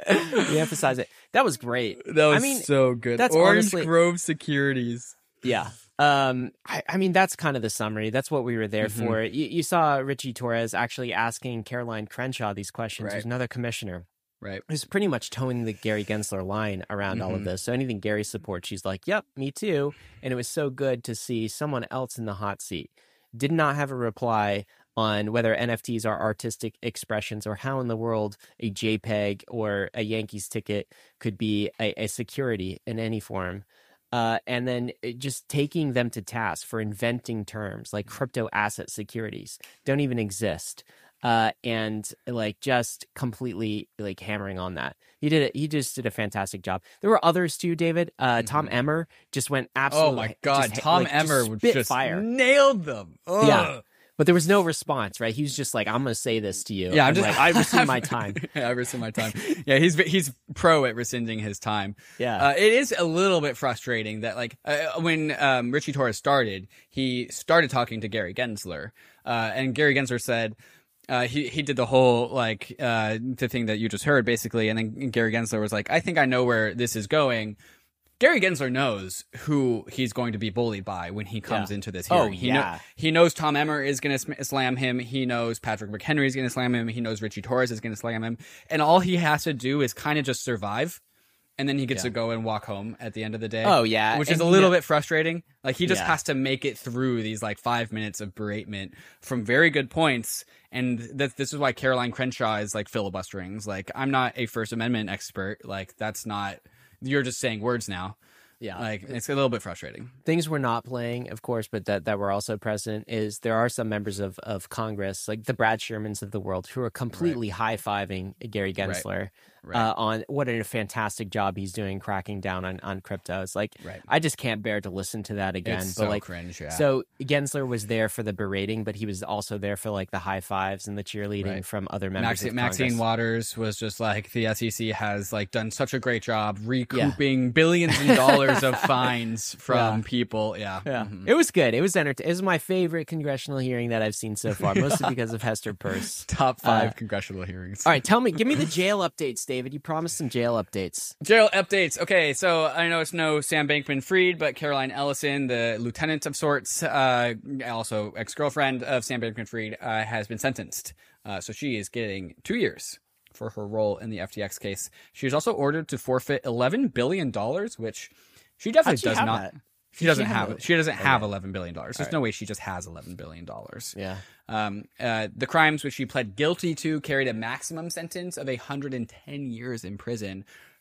We emphasize it. That was great. That was I mean, so good. That's Orange honestly, Grove Securities. Yeah. Um, I, I mean, that's kind of the summary. That's what we were there Mm-hmm. for. You, you saw Richie Torres actually asking Caroline Crenshaw these questions. Right. There's another commissioner. Right. Who's pretty much towing the Gary Gensler line around Mm-hmm. all of this. So anything Gary supports, she's like, yep, me too. And it was so good to see someone else in the hot seat. Did not have a reply on whether N F Ts are artistic expressions or how in the world a JPEG or a Yankees ticket could be a, a security in any form. Uh, and then it, just taking them to task for inventing terms like crypto asset securities don't even exist. Uh, and like just completely like hammering on that. He did it. He just did a fantastic job. There were others too, David. Uh, mm-hmm. Tom Emmer just went absolutely. Oh my God, just, Tom like, Emmer just, just fire. nailed them. Ugh. Yeah, but there was no response. Right? He was just like, "I'm going to say this to you." Yeah, I'm and just. like, I rescind my time. yeah, I rescind my time. Yeah, he's he's pro at rescinding his time. Yeah, uh, it is a little bit frustrating that like uh, when um, Richie Torres started, he started talking to Gary Gensler, uh, and Gary Gensler said. Uh, he he did the whole like uh the thing that you just heard basically, and then Gary Gensler was like, I think I know where this is going. Gary Gensler knows who he's going to be bullied by when he comes yeah. into this hearing. Oh, he yeah. Know, he knows Tom Emmer is going to sm- slam him. He knows Patrick McHenry is going to slam him. He knows Richie Torres is going to slam him. And all he has to do is kind of just survive. And then he gets yeah. to go and walk home at the end of the day. Oh, yeah. Which and is a little know, bit frustrating. Like, he just yeah. has to make it through these, like, five minutes of beratement from very good points. And that this is why Caroline Crenshaw is, like, filibustering. Like, I'm not a First Amendment expert. Like, that's not... You're just saying words now. Yeah. Like, it's a little bit frustrating. Things we're not playing, of course, but that, that were also present is there are some members of, of Congress, like the Brad Shermans of the world, who are completely right. high-fiving Gary Gensler right. Right. Uh, on what a fantastic job he's doing cracking down on, on crypto. It's like, right. I just can't bear to listen to that again. It's but so like, cringe, yeah. So Gensler was there for the berating, but he was also there for like the high fives and the cheerleading right. from other members Maxine, of Congress. Maxine Waters was just like, the S E C has like done such a great job recouping yeah. billions of dollars of fines from yeah. people. Yeah. yeah. Mm-hmm. It was good. It was entertaining. It was my favorite congressional hearing that I've seen so far, mostly because of Hester Peirce. Top five uh, congressional hearings. All right. Tell me, give me the jail updates, David. You promised some jail updates. Jail updates. Okay, so I know it's no Sam Bankman-Fried, but Caroline Ellison, the lieutenant of sorts, uh, also ex-girlfriend of Sam Bankman-Fried, uh, has been sentenced. Uh, so she is getting two years for her role in the F T X case. She is also ordered to forfeit eleven billion dollars, which she definitely she does have not. That? She doesn't she have have it. She doesn't okay. have eleven billion dollars. There's right. no way she just has eleven billion dollars. Yeah. Um, uh, the crimes which she pled guilty to carried a maximum sentence of one hundred ten years in prison.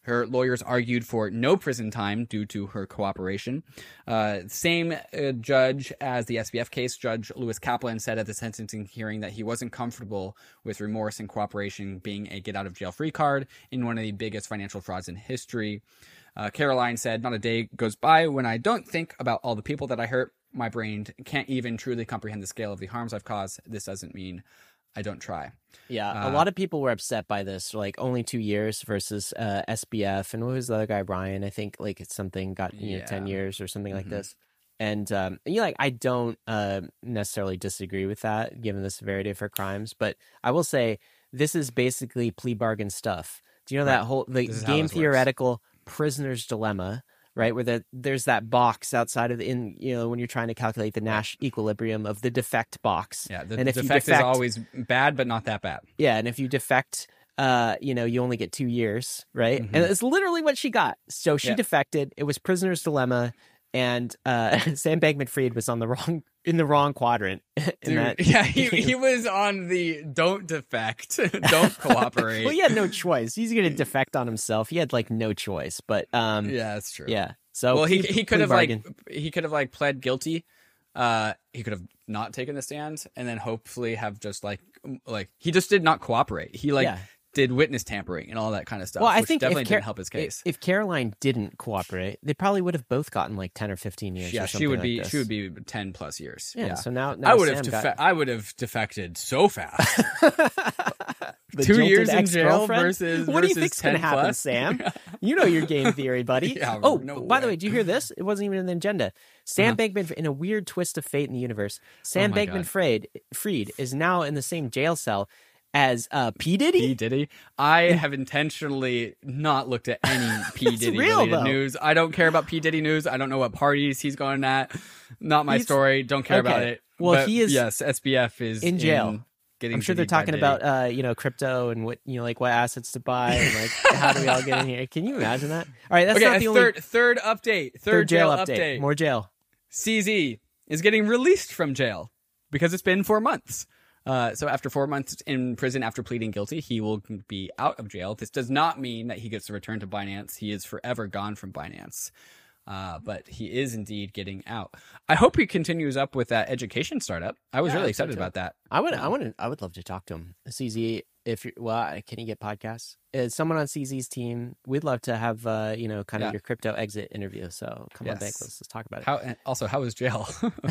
Her lawyers argued for no prison time due to her cooperation. Uh, same uh, judge as the S B F case, Judge Lewis Kaplan, said at the sentencing hearing that he wasn't comfortable with remorse and cooperation being a get-out-of-jail-free card in one of the biggest financial frauds in history. Uh, Caroline said, "Not a day goes by when I don't think about all the people that I hurt. My brain can't even truly comprehend the scale of the harms I've caused. This doesn't mean I don't try." Yeah, Uh, a lot of people were upset by this, like only two years versus uh, S B F. And what was the other guy, Brian? I think like it's something got, you know, Yeah. ten years or something like Mhm. this. And, um, you know, like, I don't uh, necessarily disagree with that, given the severity of her crimes. But I will say this is basically plea bargain stuff. Do you know that Right. whole the This is how game this works. theoretical prisoner's dilemma, right? Where the, there's that box outside of the, in, you know, when you're trying to calculate the Nash equilibrium of the defect box. Yeah, the And if you defect, defect- is always bad, but not that bad. Yeah, and if you defect, uh, you know, you only get two years, right? Mhm. And it's literally what she got. So she Yeah. defected. It was prisoner's dilemma, and uh, Sam Bankman-Fried was on the wrong in the wrong quadrant. in Dude, that yeah, he, game. he was on the don't defect, don't cooperate. Well, he had no choice. He's going to defect on himself. He had like no choice. But um, yeah. Yeah, that's true. So well, he plea- he could plea have bargain. like he could have like pled guilty. Uh, he could have not taken the stand, and then hopefully have just like like he just did not cooperate. He like Yeah. did witness tampering and all that kind of stuff. Well, I which think definitely if Car- didn't help his case. If, if Caroline didn't cooperate, they probably would have both gotten like ten or fifteen years. yeah, or she something would like be this. she would be ten plus years. Yeah. Yeah, So now, now I would have Sam got- defe- I would have defected so fast. The Two jilted years in jail ex-girlfriend? versus What do you versus think's going to ten happen, plus? Sam? You know your game theory, buddy. Yeah, oh, no by the way. way, do you hear this? It wasn't even in the agenda. Sam Uh-huh. Bankman, in a weird twist of fate in the universe, Sam Oh my Bankman-Fried Fried is now in the same jail cell as uh, P. Diddy. P Diddy. I have intentionally not looked at any P It's Diddy real, related though. news. I don't care about P Diddy news. I don't know what parties he's going at. Not my He's- story. Don't care about okay. it. Well, But he is yes. S B F is in jail. getting I'm sure they're Diddy by talking Diddy. about uh, you know, crypto and what, you know, like what assets to buy and like how do we all get in here? Can you imagine that? All right, that's Okay, not a the third only third update. Third, third jail, jail, update. update. More jail. C Z is getting released from jail because it's been four months. Uh, so after four months in prison after pleading guilty, he will be out of jail. This does not mean that he gets to return to Binance. He is forever gone from Binance. Uh, but he is indeed getting out. I hope he continues up with that education startup. I was Yeah, really I so excited too. about that. I would, I would, I would love to talk to him. C Z, if you, well, can he get podcasts? Uh, someone on C Z's team, we'd love to have, uh, you know, kind of Yeah. your crypto exit interview. So come on, Yes. Bank, let's, let's talk about it. How and also how was jail?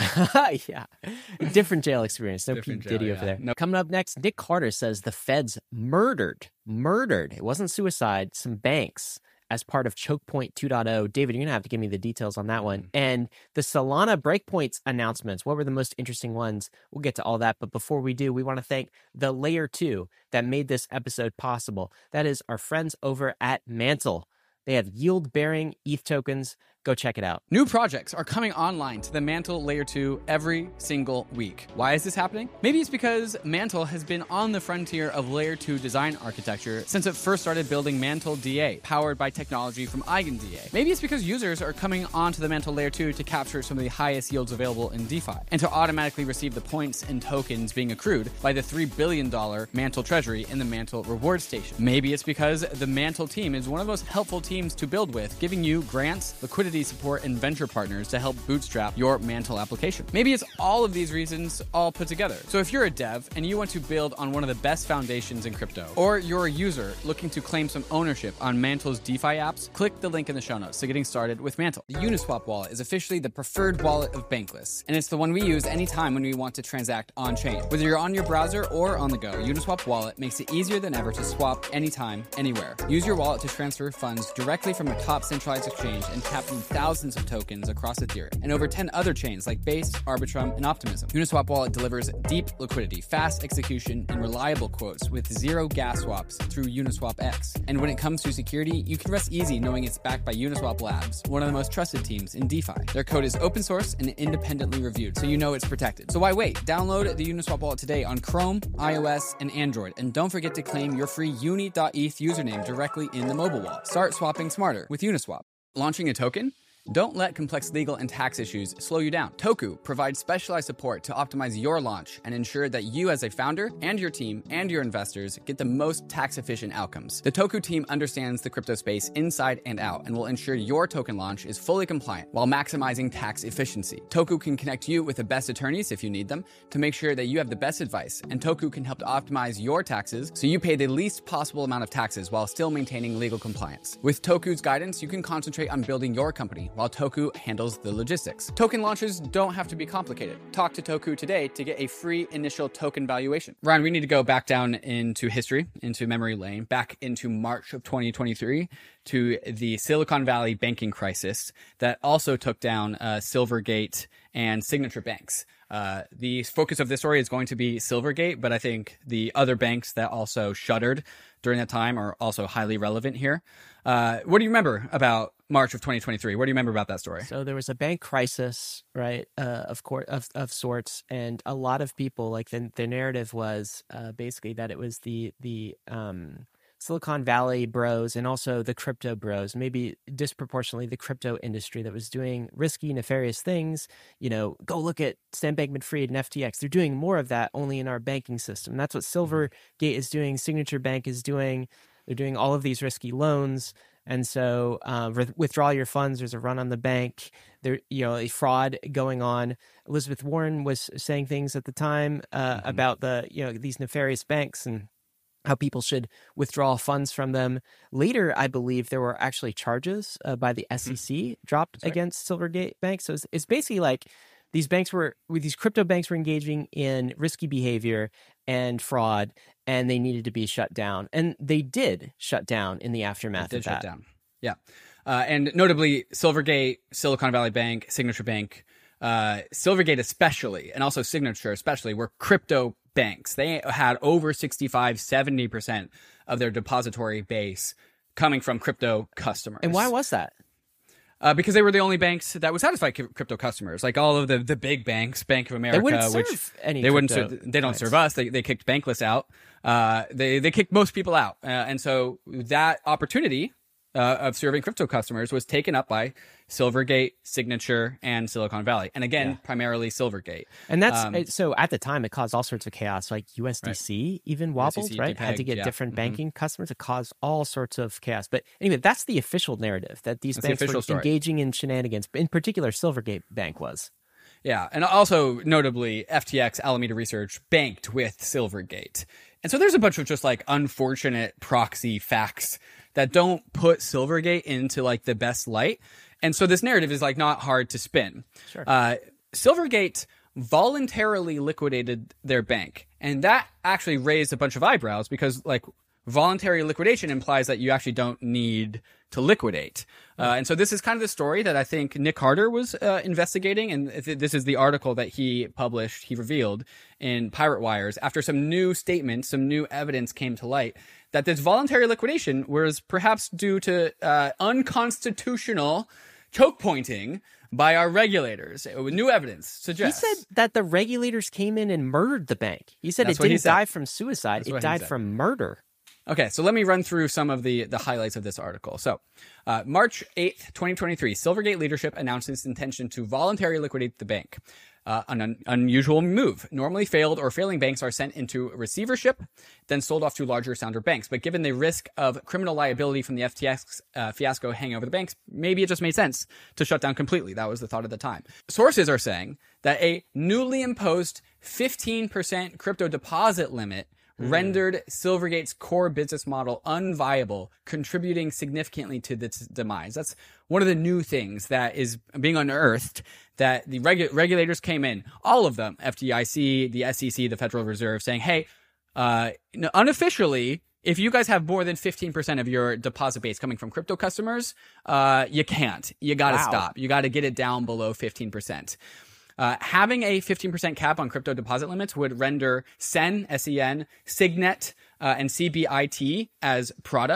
Yeah, different jail experience. No P. Different jail, Diddy over yeah. there. No- Coming up next, Nick Carter says the feds murdered, murdered. It wasn't suicide. Some banks as part of Choke Point two point oh. David, you're gonna have to give me the details on that one. And the Solana breakpoints announcements. What were the most interesting ones? We'll get to all that. But before we do, we want to thank the Layer Two that made this episode possible. That is our friends over at Mantle. They have yield-bearing E T H tokens. Go check it out. New projects are coming online to the Mantle Layer two every single week. Why is this happening? Maybe it's because Mantle has been on the frontier of Layer two design architecture since it first started building Mantle D A, powered by technology from EigenDA. Maybe it's because users are coming onto the Mantle Layer two to capture some of the highest yields available in DeFi, and to automatically receive the points and tokens being accrued by the three billion dollars Mantle Treasury in the Mantle Reward Station. Maybe it's because the Mantle team is one of the most helpful teams to build with, giving you grants, liquidity support, and venture partners to help bootstrap your Mantle application. Maybe it's all of these reasons all put together. So if you're a dev and you want to build on one of the best foundations in crypto, or you're a user looking to claim some ownership on Mantle's DeFi apps, click the link in the show notes to getting started with Mantle. The Uniswap wallet is officially the preferred wallet of Bankless, and it's the one we use anytime when we want to transact on-chain. Whether you're on your browser or on the go, Uniswap wallet makes it easier than ever to swap anytime, anywhere. Use your wallet to transfer funds directly from a top centralized exchange and tap from thousands of tokens across Ethereum and over ten other chains like Base, Arbitrum, and Optimism. Uniswap Wallet delivers deep liquidity, fast execution, and reliable quotes with zero gas swaps through Uniswap X. And when it comes to security, you can rest easy knowing it's backed by Uniswap Labs, one of the most trusted teams in DeFi. Their code is open source and independently reviewed, so you know it's protected. So why wait? Download the Uniswap Wallet today on Chrome, iOS, and Android, and don't forget to claim your free uni dot e t h username directly in the mobile wallet. Start swapping smarter with Uniswap. Launching a token? Don't let complex legal and tax issues slow you down. Toku provides specialized support to optimize your launch and ensure that you as a founder and your team and your investors get the most tax-efficient outcomes. The Toku team understands the crypto space inside and out and will ensure your token launch is fully compliant while maximizing tax efficiency. Toku can connect you with the best attorneys if you need them to make sure that you have the best advice, and Toku can help to optimize your taxes so you pay the least possible amount of taxes while still maintaining legal compliance. With Toku's guidance, you can concentrate on building your company while Toku handles the logistics. Token launches don't have to be complicated. Talk to Toku today to get a free initial token valuation. Ryan, we need to go back down into history, into memory lane, back into March of twenty twenty-three to the Silicon Valley banking crisis that also took down uh, Silvergate and Signature banks. Uh, the focus of this story is going to be Silvergate, but I think the other banks that also shuttered during that time are also highly relevant here. Uh, what do you remember about March of twenty twenty-three? What do you remember about that story? So there was a bank crisis, right? Uh, of course, of of sorts, and a lot of people, like the the narrative was uh, basically that it was the the um, Silicon Valley bros and also the crypto bros, maybe disproportionately the crypto industry that was doing risky, nefarious things. You know, go look at Sam Bankman-Fried and F T X. They're doing more of that only in our banking system. That's what Silvergate is doing. Signature Bank is doing. They're doing all of these risky loans. And so uh, withdraw your funds. There's a run on the bank. There, you know, a fraud going on. Elizabeth Warren was saying things at the time uh, mm-hmm. about the, you know, these nefarious banks and how people should withdraw funds from them. Later, I believe there were actually charges uh, by the S E C mm-hmm. dropped That's against right. Silvergate Bank. So it's, it's basically like these banks were, these crypto banks were engaging in risky behavior and fraud, and they needed to be shut down. And they did shut down in the aftermath they did of that. Shut down. Yeah. Uh, and notably, Silvergate, Silicon Valley Bank, Signature Bank, uh, Silvergate especially, and also Signature especially, were crypto banks. They had over sixty-five, seventy percent of their depository base coming from crypto customers. And why was that? Uh, because they were the only banks that would satisfy crypto customers. Like all of the, the big banks, Bank of America, they wouldn't which serve any they wouldn't crypto serve, they don't clients. serve us. They they kicked Bankless out. Uh, they they kicked most people out, uh, and so that opportunity uh, of serving crypto customers was taken up by Silvergate, Signature, and Silicon Valley, and again, yeah. primarily Silvergate. And that's um, so at the time it caused all sorts of chaos. Like U S D C right. even wobbled, U S D C right? depegged, Had to get yeah. different mm-hmm. banking customers. It caused all sorts of chaos. But anyway, that's the official narrative that these that's banks the were story. engaging in shenanigans. In particular, Silvergate Bank was. Yeah, and also notably, F T X Alameda Research banked with Silvergate. And so there's a bunch of just like unfortunate proxy facts that don't put Silvergate into like the best light. And so this narrative is like not hard to spin. Sure. Uh, Silvergate voluntarily liquidated their bank. And that actually raised a bunch of eyebrows because like voluntary liquidation implies that you actually don't need to liquidate. Uh, and so this is kind of the story that I think Nick Carter was uh, investigating. And th- this is the article that he published, he revealed in Pirate Wires after some new statements, some new evidence came to light that this voluntary liquidation was perhaps due to uh, unconstitutional choke pointing by our regulators. New evidence suggests. He said that the regulators came in and murdered the bank. He said That's it didn't die from suicide. That's it died from murder. Okay, so let me run through some of the, the highlights of this article. So, uh, March eighth, twenty twenty-three, Silvergate leadership announced its intention to voluntarily liquidate the bank. Uh, an un- unusual move. Normally, failed or failing banks are sent into receivership, then sold off to larger, sounder banks. But given the risk of criminal liability from the F T X uh, fiasco hanging over the banks, maybe it just made sense to shut down completely. That was the thought at the time. Sources are saying that a newly imposed fifteen percent crypto deposit limit rendered Silvergate's core business model unviable, contributing significantly to its demise. That's one of the new things that is being unearthed, that the regu- regulators came in, all of them, F D I C, the S E C, the Federal Reserve, saying, hey, uh, unofficially, if you guys have more than fifteen percent of your deposit base coming from crypto customers, uh, you can't. You got to Wow. stop. You got to get it down below fifteen percent. Uh, having a fifteen percent cap on crypto deposit limits would render S E N, S E N, Signet, uh, and C B I T as products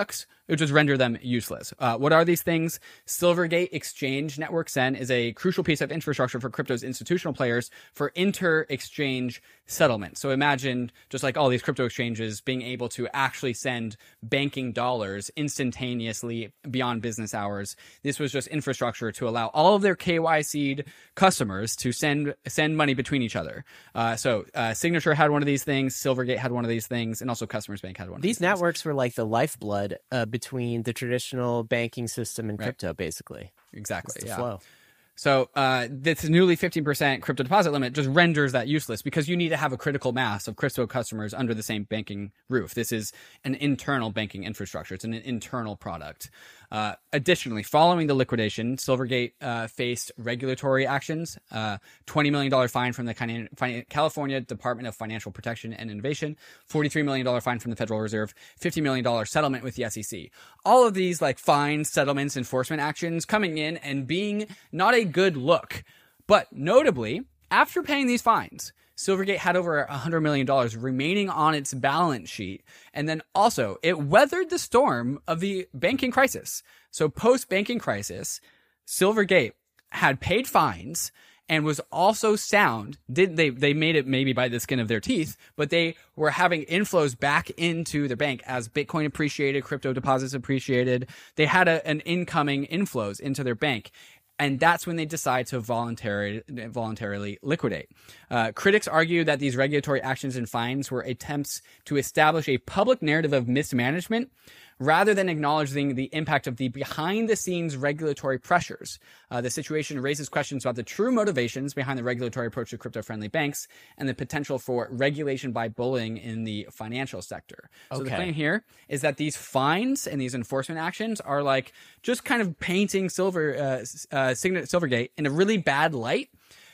it would just render them useless. Uh, what are these things? Silvergate Exchange Network S E N is a crucial piece of infrastructure for crypto's institutional players for inter-exchange settlement. So imagine just like all these crypto exchanges being able to actually send banking dollars instantaneously beyond business hours. This was just infrastructure to allow all of their K Y C'd customers to send send money between each other. Uh, so uh, Signature had one of these things, Silvergate had one of these things, and also Customers Bank had one of these These things. networks were like the lifeblood uh, between the traditional banking system and Right. crypto, basically. Exactly. It's the Yeah. flow. So uh, this newly fifteen percent crypto deposit limit just renders that useless because you need to have a critical mass of crypto customers under the same banking roof. This is an internal banking infrastructure. It's an internal product. Uh, additionally, following the liquidation, Silvergate uh, faced regulatory actions, uh, twenty million dollars fine from the California Department of Financial Protection and Innovation, forty-three million dollars fine from the Federal Reserve, fifty million dollars settlement with the S E C. All of these like fines, settlements, enforcement actions coming in and being not a good look. But notably, after paying these fines, Silvergate had over one hundred million dollars remaining on its balance sheet. And then also, it weathered the storm of the banking crisis. So post-banking crisis, Silvergate had paid fines and was also sound. Did they, they made it maybe by the skin of their teeth, but they were having inflows back into the bank as Bitcoin appreciated, crypto deposits appreciated. They had a, an incoming inflows into their bank. And that's when they decide to voluntarily, voluntarily liquidate. Uh, critics argue that these regulatory actions and fines were attempts to establish a public narrative of mismanagement rather than acknowledging the impact of the behind-the-scenes regulatory pressures. Uh, the situation raises questions about the true motivations behind the regulatory approach to crypto-friendly banks and the potential for regulation by bullying in the financial sector. So the Okay. claim here is that these fines and these enforcement actions are like just kind of painting Silver uh, uh, Signet Silvergate in a really bad light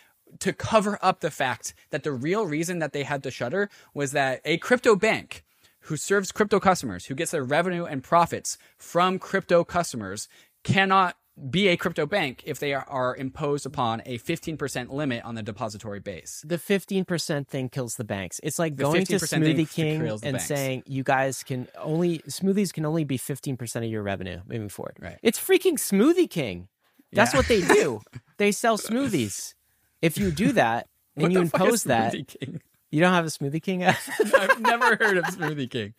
to cover up the fact that the real reason that they had to shutter was that a crypto bank who serves crypto customers, who gets their revenue and profits from crypto customers, cannot be a crypto bank if they are, are imposed upon a fifteen percent limit on the depository base. The fifteen percent thing kills the banks. It's like The going to fifteen percent thing Smoothie King kills the and banks. saying you guys can only smoothies can only be fifteen percent of your revenue moving forward. Right. It's freaking Smoothie King. That's Yeah. what they do. They sell smoothies. If you do that and What you the fuck impose is that, Smoothie King? you don't have a Smoothie King. I've never heard of Smoothie King.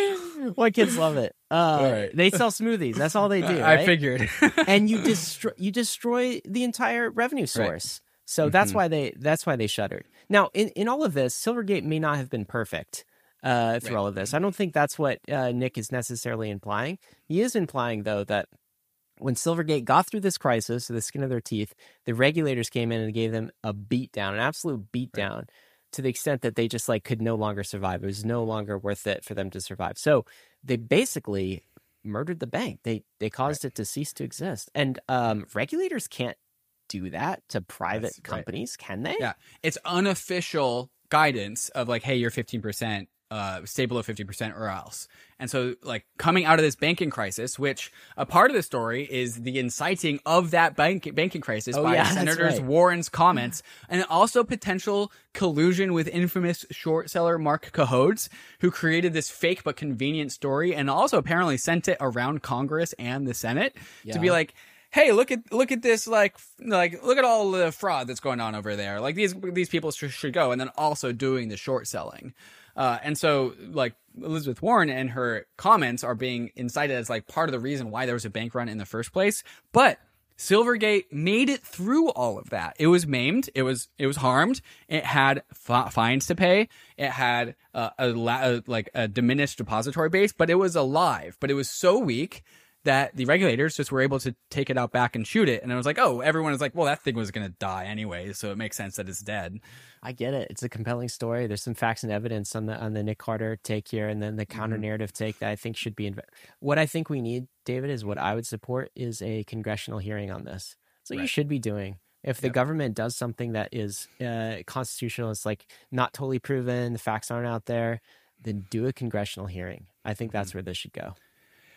My kids love it. Uh, All right. They sell smoothies. That's all they do. I right? figured. and you destroy you destroy the entire revenue source. So that's why they that's why they shuttered. Now, in, in all of this, Silvergate may not have been perfect uh, through Right. all of this. I don't think that's what uh, Nick is necessarily implying. He is implying, though, that when Silvergate got through this crisis, the skin of their teeth, the regulators came in and gave them a beatdown, an absolute beatdown, to the extent that they just like could no longer survive. It was no longer worth it for them to survive. So they basically murdered the bank. They they caused it to cease to exist. And um, regulators can't do that to private That's right. companies, can they? Yeah. It's unofficial guidance of like, hey, you're fifteen percent, uh, stay below fifty percent or else. And so like coming out of this banking crisis, which a part of the story is the inciting of that bank, banking crisis Oh, by yeah, that's Senator right. Warren's comments, and also potential collusion with infamous short seller Mark Cahodes, who created this fake but convenient story and also apparently sent it around Congress and the Senate to be Yeah. like, hey, look at look at this, like like look at all the fraud that's going on over there. Like these these people sh- should go, and then also doing the short selling. Uh, and so, like Elizabeth Warren and her comments are being incited as like part of the reason why there was a bank run in the first place. But Silvergate made it through all of that. It was maimed. It was it was harmed. It had f- fines to pay. It had uh, a la- uh, like a diminished depository base, but it was alive. But it was so weak that the regulators just were able to take it out back and shoot it. And it was like, oh, everyone was like, well, that thing was going to die anyway, so it makes sense that it's dead. I get it. It's a compelling story. There's some facts and evidence on the on the Nick Carter take here, and then the counter narrative take that I think should be. Inv- what I think we need, David, is what I would support is a congressional hearing on this. That's what you Right. should be doing. If the Yep. government does something that is uh, constitutional, it's like not totally proven, the facts aren't out there, then do a congressional hearing. I think that's where this should go.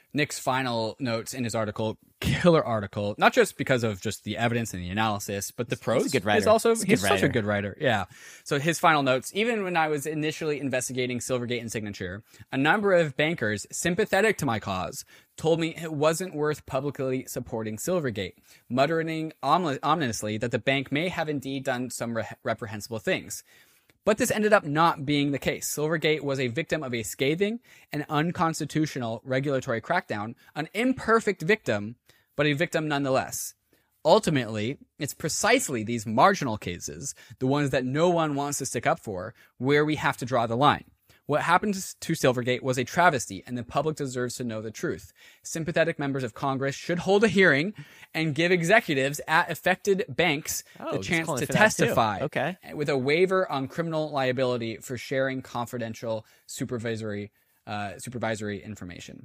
Nick's final notes in his article, killer article, not just because of just the evidence and the analysis, but the prose. He's a good writer. Is also, he's, a he's good such a writer. good writer. Yeah. So his final notes, even when I was initially investigating Silvergate and Signature, a number of bankers sympathetic to my cause told me it wasn't worth publicly supporting Silvergate, muttering omni- ominously that the bank may have indeed done some re- reprehensible things. But this ended up not being the case. Silvergate was a victim of a scathing and unconstitutional regulatory crackdown, an imperfect victim, but a victim nonetheless. Ultimately, it's precisely these marginal cases, the ones that no one wants to stick up for, where we have to draw the line. What happened to Silvergate was a travesty, and the public deserves to know the truth. Sympathetic members of Congress should hold a hearing and give executives at affected banks Oh, the he's chance calling to for that too. testify Okay. with a waiver on criminal liability for sharing confidential supervisory uh, supervisory information.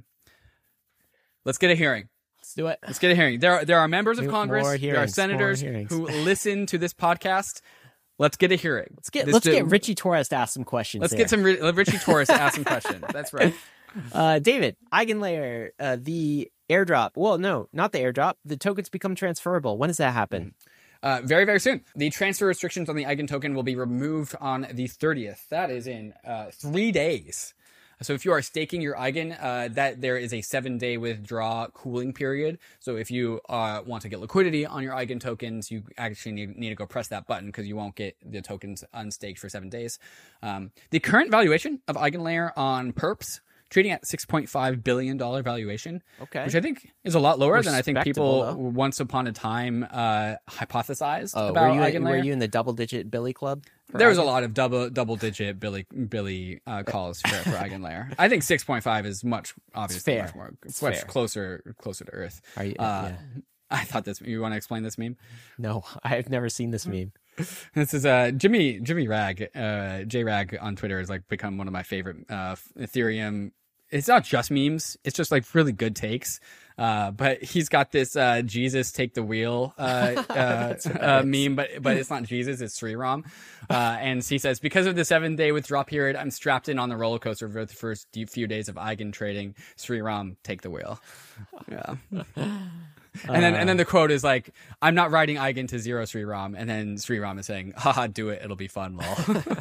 Let's get a hearing. Let's do it. Let's get a hearing. There are, there are members of More Congress, there are hearings, senators more hearings. who listen to this podcast. Let's get a hearing. Let's get This let's do- get Richie Torres to ask some questions. Let's there. get some Ri- Richie Torres to ask some questions. That's right. Uh, David, Eigenlayer, uh, the airdrop. Well, no, not the airdrop. The tokens become transferable. When does that happen? Uh, very, very soon. The transfer restrictions on the Eigen token will be removed on the thirtieth. That is in uh, three days. So if you are staking your Eigen, uh, that there is a seven-day withdraw cooling period. So if you uh, want to get liquidity on your Eigen tokens, you actually need, need to go press that button because you won't get the tokens unstaked for seven days. Um, the current valuation of Eigenlayer on Perps, trading at six point five billion dollars valuation, Okay. which I think is a lot lower than I think Respectable, people though. once upon a time uh, hypothesized Oh, about were you, Eigenlayer. were you in the double-digit Billy Club? for There was a Eigen? lot of double double digit Billy Billy uh, calls for, for Eigenlayer. I think six point five is much obviously fair. much more It's much fair. closer closer to Earth. Are you, Uh, yeah. I thought this. You want to explain this meme? No, I've never seen this meme. This is uh Jimmy Jimmy Rag uh J Rag on Twitter has like become one of my favorite uh Ethereum. It's not just memes; it's just like really good takes. Uh, but he's got this uh, Jesus take the wheel uh, uh, uh, meme, but but it's not Jesus, it's Sriram. Uh, and he says, because of the seven day withdrawal period, I'm strapped in on the roller coaster for the first few days of Eigen trading. Sriram, take the wheel. Yeah. And then and then the quote is like, I'm not riding Eigen to zero Sriram. And then Sriram is saying, haha, do it, it'll be fun, lol.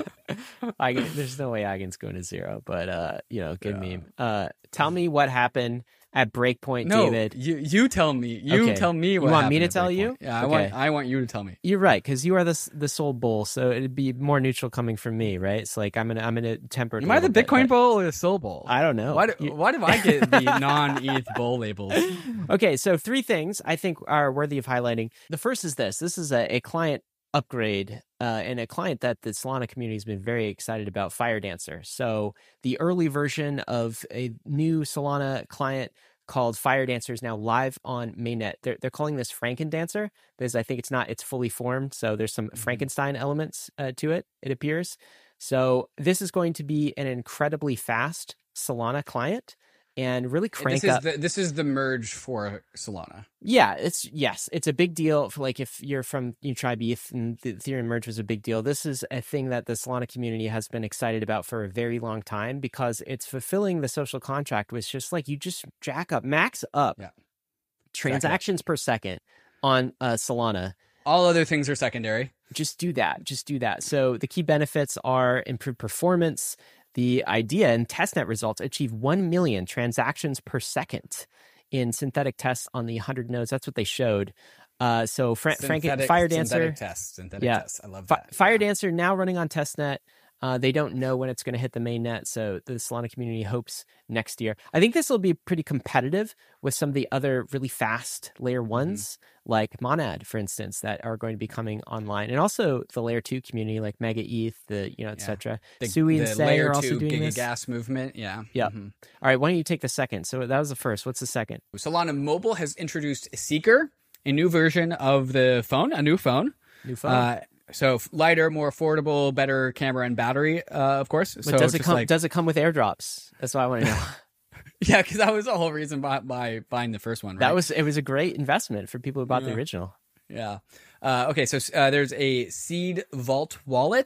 Eigen, there's no way Eigen's going to zero, but uh, you know, good meme. Uh, tell me what happened at Breakpoint, No, David. you you tell me. You Okay. tell me what You want me happened to at tell Breakpoint. you? Yeah, I Okay. want I want you to tell me. You're right, because you are the s- the sole bull, so it'd be more neutral coming from me, right? It's like I'm gonna I'm gonna temper it. Am a I the little bit, Bitcoin but- bull or the Soul bull? I don't know. Why do, You- why do I get the non-E T H bull labels? Okay, so three things I think are worthy of highlighting. The first is this: this is a, a client upgrade uh, and a client that the Solana community has been very excited about, Firedancer. So the early version of a new Solana client called Firedancer is now live on mainnet. They're they're calling this Frankendancer because I think it's not it's fully formed. So there's some Frankenstein elements uh, to it. It appears. So this is going to be an incredibly fast Solana client and really crank This is up. the this is the merge for Solana. Yeah, it's yes, it's a big deal for like if you're from you Tribe E T H and the Ethereum merge was a big deal. This is a thing that the Solana community has been excited about for a very long time because it's fulfilling the social contract, which just like you just jack up, max up Yeah. transactions per second on uh, Solana. All other things are secondary. Just do that. Just do that. So the key benefits are improved performance. The idea and testnet results achieve one million transactions per second in synthetic tests on the one hundred nodes. That's what they showed. Uh, so Fra- Frank Synthetic- Firedancer, synthetic tests, synthetic Yeah. tests. I love Fi- that. Firedancer now running on testnet. Uh, they don't know when it's going to hit the main net, so the Solana community hopes next year. I think this will be pretty competitive with some of the other really fast layer ones, like Monad, for instance, that are going to be coming online, and also the layer two community, like Mega E T H, the you know, et cetera. The, Sui and the Sei layer are also two doing this. gigagas movement. Yeah. Yeah. Mhm. All right, why don't you take the second? So that was the first. What's the second? Solana Mobile has introduced Seeker, a new version of the phone, a new phone. New phone. Uh, so lighter, more affordable, better camera and battery, uh, of course. but so does it just come? like, Does it come with airdrops? That's what I want to know. yeah, because that was the whole reason by, by buying the first one. Right? That was it. Was a great investment for people who bought the Yeah. original. Yeah. Uh, okay, so uh, there's a Seed Vault wallet.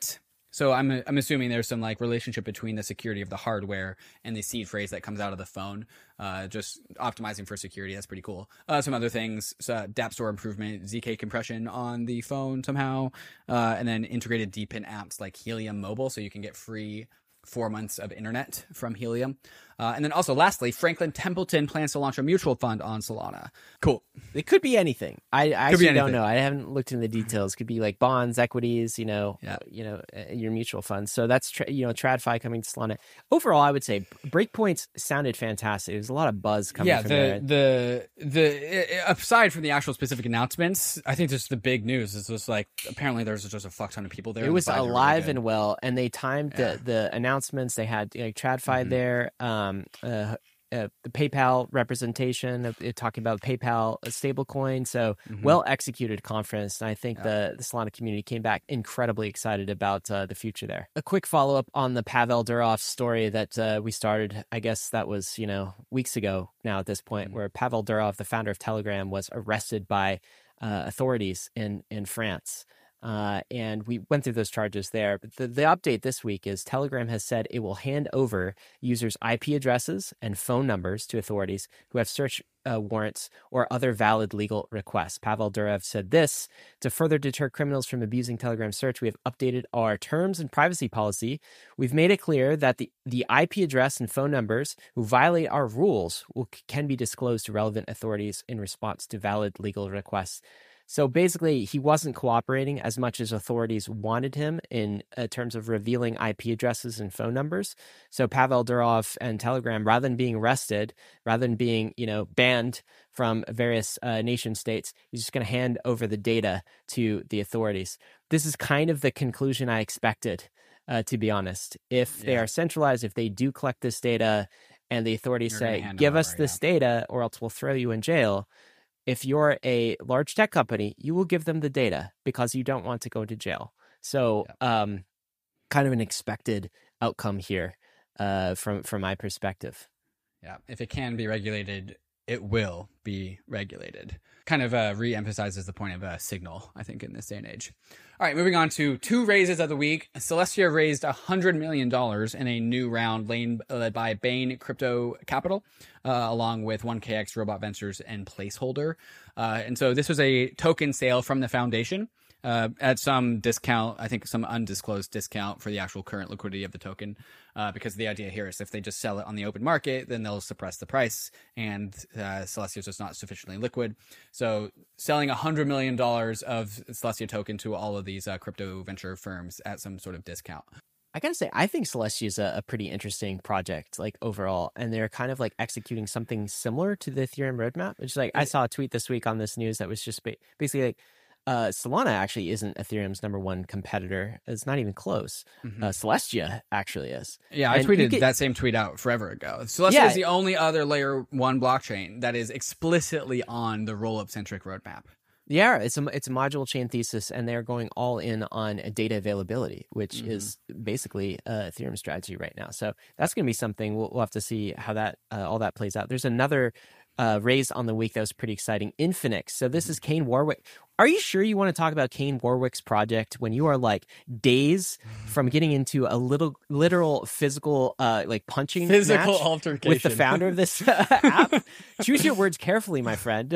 So I'm I'm assuming there's some like relationship between the security of the hardware and the seed phrase that comes out of the phone. Uh, just optimizing for security. That's pretty cool. Uh, some other things: so D A P Store improvement, Z K compression on the phone somehow, uh, and then integrated D PIN apps like Helium Mobile, so you can get free four months of internet from Helium. Uh, and then also, lastly, Franklin Templeton plans to launch a mutual fund on Solana. Cool. It could be anything. I, I Could be actually don't anything. know. I haven't looked into the details. Could be like bonds, equities, you know, Yeah. you know, uh, your mutual funds. So that's tra- you know, TradFi coming to Solana. Overall, I would say Breakpoints sounded fantastic. There's a lot of buzz coming Yeah, from the there. the the aside from the actual specific announcements, I think just the big news is just like apparently there's just a fuck ton of people there. It and was the vibes are really alive good. and well, and they timed Yeah. the the announcements. They had like TradFi Mhm. there, um, uh, uh, the PayPal representation, of it talking about PayPal stablecoin. So Mhm. well executed conference, and I think Yeah. the the Solana community came back incredibly excited about uh, the future there. A quick follow up on the Pavel Durov story that uh, we started. I guess that was you know weeks ago now at this point, Mhm. where Pavel Durov, the founder of Telegram, was arrested by uh, authorities in in France. Uh, and we went through those charges there. But the, the update this week is Telegram has said it will hand over users' I P addresses and phone numbers to authorities who have search uh, warrants or other valid legal requests. Pavel Durov said this: to further deter criminals from abusing Telegram search, we have updated our terms and privacy policy. We've made it clear that the, the I P address and phone numbers who violate our rules will, can be disclosed to relevant authorities in response to valid legal requests. So basically, he wasn't cooperating as much as authorities wanted him in uh, terms of revealing I P addresses and phone numbers. So Pavel Durov and Telegram, rather than being arrested, rather than being you know banned from various uh, nation states, he's just going to hand over the data to the authorities. This is kind of the conclusion I expected, uh, to be honest. If they Yeah. are centralized, if they do collect this data, and the authorities You're gonna say, hand it "Give us over, this data, or else we'll throw you in jail." If you're a large tech company, you will give them the data because you don't want to go to jail. So, um, kind of an expected outcome here, uh, from from my perspective. Yeah, if it can be regulated, it will be regulated. Kind of uh, re-emphasizes the point of a signal, I think, in this day and age. All right, moving on to two raises of the week. Celestia raised one hundred million dollars in a new round led by Bain Crypto Capital, uh, along with one K X Robot Ventures and Placeholder. Uh, and so this was a token sale from the foundation. Uh, at some discount, I think some undisclosed discount for the actual current liquidity of the token, uh, because the idea here is if they just sell it on the open market, then they'll suppress the price, and uh, Celestia is just not sufficiently liquid. So selling one hundred million dollars of Celestia token to all of these uh, crypto venture firms at some sort of discount. I gotta say, I think Celestia is a, a pretty interesting project, like overall, and they're kind of like executing something similar to the Ethereum roadmap. It's like I saw a tweet this week on this news that was just ba- basically like, Uh, Solana actually isn't Ethereum's number one competitor. It's not even close. Mm-hmm. Uh, Celestia actually is. Yeah, I And tweeted you get- that same tweet out forever ago. Celestia Yeah. is the only other layer one blockchain that is explicitly on the rollup centric roadmap. Yeah, it's a it's a module chain thesis, and they're going all in on data availability, which Mhm. is basically uh, Ethereum strategy right now. So that's going to be something we'll, we'll have to see how that uh, all that plays out. There's another uh, raise on the week that was pretty exciting. Infinix. So this is Kane Warwick. Are you sure you want to talk about Kane Warwick's project when you are like days from getting into a little literal physical uh, like punching Physical match altercation with the founder of this uh, app? Choose your words carefully, my friend.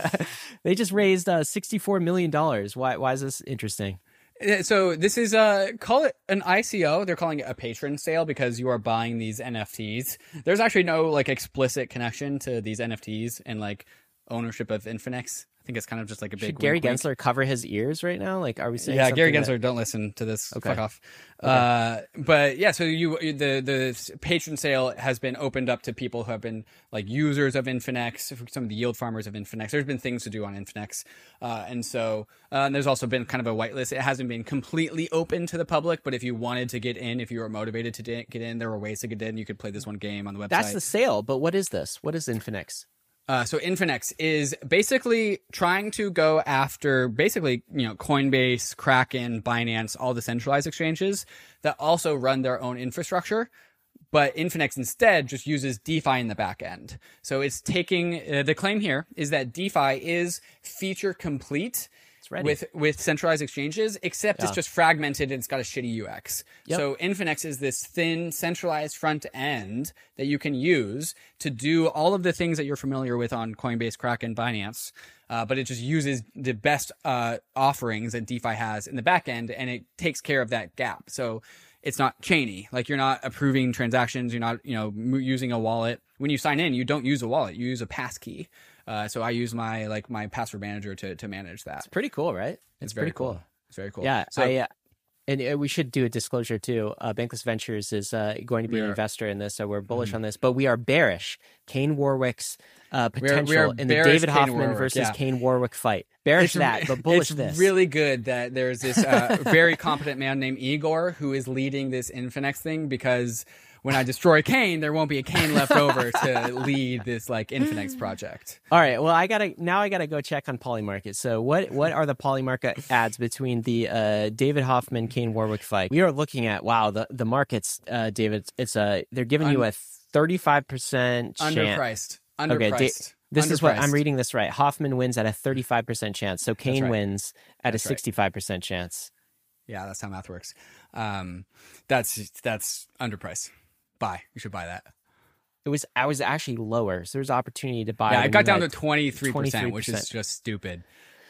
They just raised uh, sixty-four million dollars. Why? Why is this interesting? Yeah, so this is uh call it an I C O. They're calling it a patron sale because you are buying these N F Ts. There's actually no like explicit connection to these N F Ts and like ownership of Infinix. I think it's kind of just like a big. Should Gary wink, wink. Gensler cover his ears right now? Like, are we saying? Yeah, Gary something Gensler, that- don't listen to this. Okay. Fuck off. Okay. Uh, but yeah, so you the the patron sale has been opened up to people who have been like users of Infinex, some of the yield farmers of Infinex. There's been things to do on Infinex, uh, and so uh, and there's also been kind of a whitelist. It hasn't been completely open to the public, but if you wanted to get in, if you were motivated to de- get in, there were ways to get in. You could play this one game on the website. That's the sale. But what is this? What is Infinix? Uh, so Infinex is basically trying to go after basically, you know, Coinbase, Kraken, Binance, all the centralized exchanges that also run their own infrastructure. But Infinex instead just uses DeFi in the back end. So it's taking, uh, the claim here is that DeFi is feature complete ready. with with centralized exchanges, except Yeah. it's just fragmented and it's got a shitty U X. Yep. So Infinex is this thin, centralized front end that you can use to do all of the things that you're familiar with on Coinbase, Kraken, Binance. Uh, but it just uses the best uh, offerings that DeFi has in the back end, and it takes care of that gap. So it's not chainy. Like, you're not approving transactions. You're not, you know, m- using a wallet. When you sign in, you don't use a wallet. You use a passkey. Uh, so I use my like my password manager to to manage that. It's pretty cool, right? It's, It's very pretty cool. It's very cool. Yeah, So I, uh, and uh, we should do a disclosure too. Uh, Bankless Ventures is uh, going to be We an are- investor in this, so we're bullish on this. But we are bearish. Kane Warwick's uh, We are- we potential are in the bearish David Kane Hoffman Warwick, versus yeah. Kane Warwick fight. Bearish that, but bullish it's this. really good that there's this uh, very competent man named Igor who is leading this Infinex thing, because when I destroy Kane, there won't be a Kane left over to lead this like Infinex project. All right. Well, I gotta now. I gotta go check on Polymarket. So, what what are the Polymarket ads between the uh, David Hoffman Kane Warwick fight? We are looking at wow the the markets, uh, David. It's a they're giving you a thirty five percent chance. Underpriced. Underpriced. Okay, Da- this is what I'm Underpriced. reading this right. Hoffman wins at a thirty five percent chance. So Kane right. wins at That's a right. sixty five percent chance. Yeah, that's how math works. Um, that's that's underpriced. Buy. You should buy that. It was I was actually lower, so there's opportunity to buy. Yeah, when it got you down to had- twenty-three percent, which is twenty-three percent. just stupid.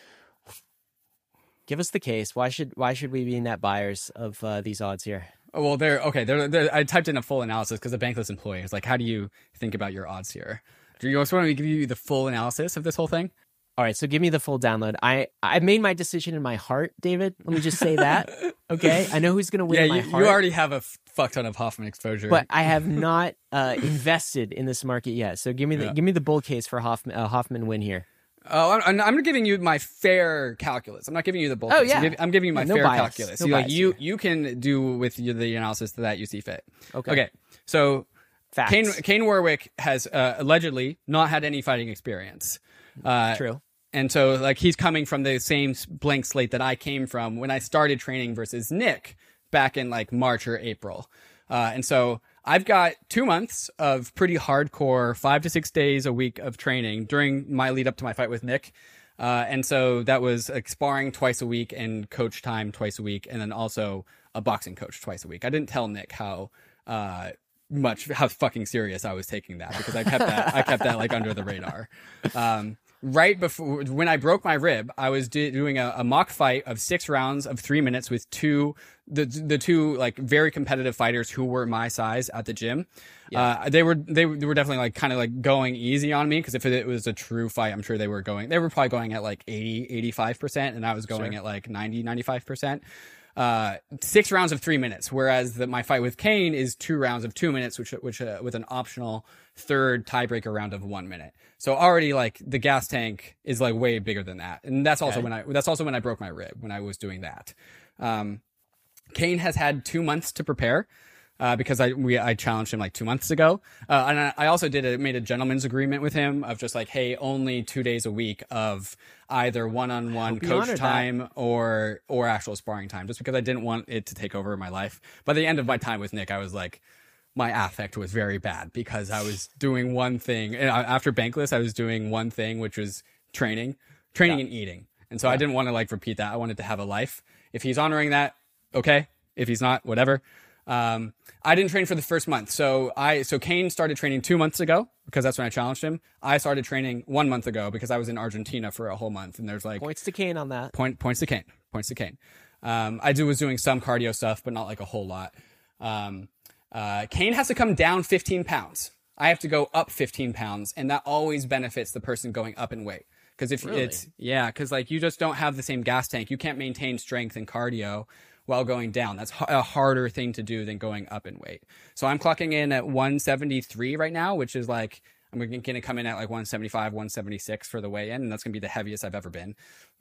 Give us the case. Why should why should we be net buyers of uh, these odds here? Oh, well, they're okay. They're, they're, I typed in a full analysis because a Bankless employee is like, how do you think about your odds here? Do you also want me to give you the full analysis of this whole thing? All right, so give me the full download. I I made my decision in my heart, David. Let me just say that. Okay, I know who's going to win Yeah, in my you, heart. you already have a f- fuck ton of Hoffman exposure. but I have not uh, invested in this market yet. So give me the Yeah. give me the bull case for Hoffman uh, Hoffman win here. Oh, I'm, I'm I'm giving you my fair calculus. I'm not giving you the bull Oh, case. yeah. I'm, giving, I'm giving you my Yeah, no fair bias. calculus. No you, like, bias you here. you can do with your, the analysis that you see fit. Okay. Okay. So Facts. Kane Kane Warwick has uh, allegedly not had any fighting experience. Uh, True. And so, like, he's coming from the same blank slate that I came from when I started training versus Nick back in like March or April. Uh, and so I've got two months of pretty hardcore, five to six days a week of training during my lead up to my fight with Nick. Uh, and so that was like sparring twice a week and coach time twice a week, and then also a boxing coach twice a week. I didn't tell Nick how uh, much, how fucking serious I was taking that, because I kept that, I kept that like under the radar. Um, right before, when I broke my rib, I was do, doing a, a mock fight of six rounds of three minutes with two, the the two like very competitive fighters who were my size at the gym. Uh, they were they, were- they were definitely like kind of like going easy on me, because if it was a true fight, I'm sure they were going, they were probably going at like eighty, eighty-five percent, and I was going at like ninety, ninety-five percent. Uh, six rounds of three minutes, whereas the, my fight with Kane is two rounds of two minutes, which which uh, with an optional third tiebreaker round of one minute. So already like the gas tank is like way bigger than that, and that's also Okay. when I that's also when I broke my rib when I was doing that. Um, Kane has had two months to prepare. Uh, because I we I challenged him like two months ago, uh, and I, I also did a, made a gentleman's agreement with him of just like, hey, only two days a week of either one-on-one hope you coach honored that. time or or actual sparring time, just because I didn't want it to take over my life. By the end of my time with Nick, I was like, my affect was very bad, because I was doing one thing, and I, after Bankless, I was doing one thing, which was training, training and eating, and so I didn't want to like repeat that. I wanted to have a life. If he's honoring that, okay. If he's not, whatever. Um, I didn't train for the first month. So I, so Kane started training two months ago, because that's when I challenged him. I started training one month ago because I was in Argentina for a whole month, and there's like Points to Kane on that. point, points to Kane, points to Kane. Um, I do was doing some cardio stuff, but not like a whole lot. Um, uh, Kane has to come down fifteen pounds. I have to go up fifteen pounds, and that always benefits the person going up in weight. Cause if Really? it's, yeah, cause like you just don't have the same gas tank. You can't maintain strength and cardio while going down. That's h- a harder thing to do than going up in weight. So I'm clocking in at one seventy-three right now, which is like, I'm going to come in at like one seventy-five, one seventy-six for the weigh in. And that's going to be the heaviest I've ever been.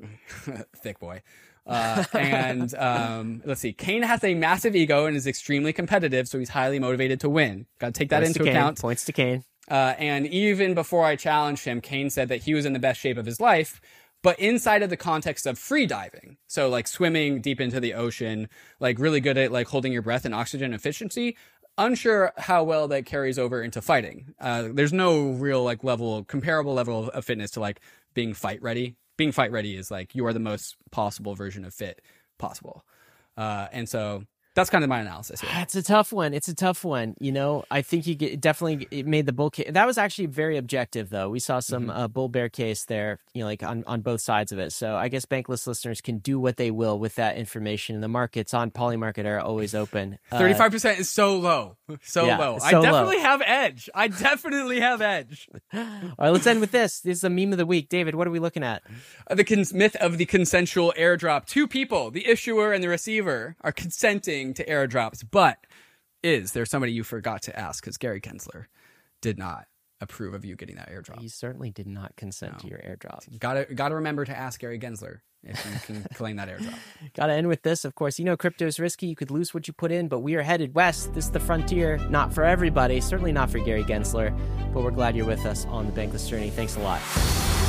Thick boy. Uh, and um, let's see. Kane has a massive ego and is extremely competitive. So he's highly motivated to win. Got to take that Points into to Kane. account. Points to Kane. Uh, and even before I challenged him, Kane said that he was in the best shape of his life, but inside of the context of free diving. So like swimming deep into the ocean, like really good at like holding your breath and oxygen efficiency. Unsure how well that carries over into fighting. Uh, there's no real like level, comparable level of fitness to like being fight ready, being fight ready is like you are the most possible version of fit possible. Uh, and so that's kind of my analysis here. It's a tough one. It's a tough one. You know, I think you get, definitely it made the bull case. That was actually very objective, though. We saw some mm-hmm. uh, bull bear case there, you know, like on, on both sides of it. So I guess Bankless listeners can do what they will with that information. The markets on Polymarket are always open. thirty-five percent uh, is so low. So yeah, low. So I definitely low. have edge. I definitely have edge. All right, let's end with this. This is a meme of the week. David, what are we looking at? Uh, the cons- myth of the consensual airdrop. Two people, the issuer and the receiver, are consenting to airdrops, but is there somebody you forgot to ask? Because Gary Gensler did not approve of you getting that airdrop. He certainly did not consent no. to your airdrop. Gotta gotta remember to ask Gary Gensler if you can claim that airdrop. Gotta end with this, of course. You know, crypto is risky. You could lose what you put in, but we are headed west. This is the frontier. Not for everybody, certainly not for Gary Gensler, but we're glad you're with us on the Bankless journey. Thanks a lot.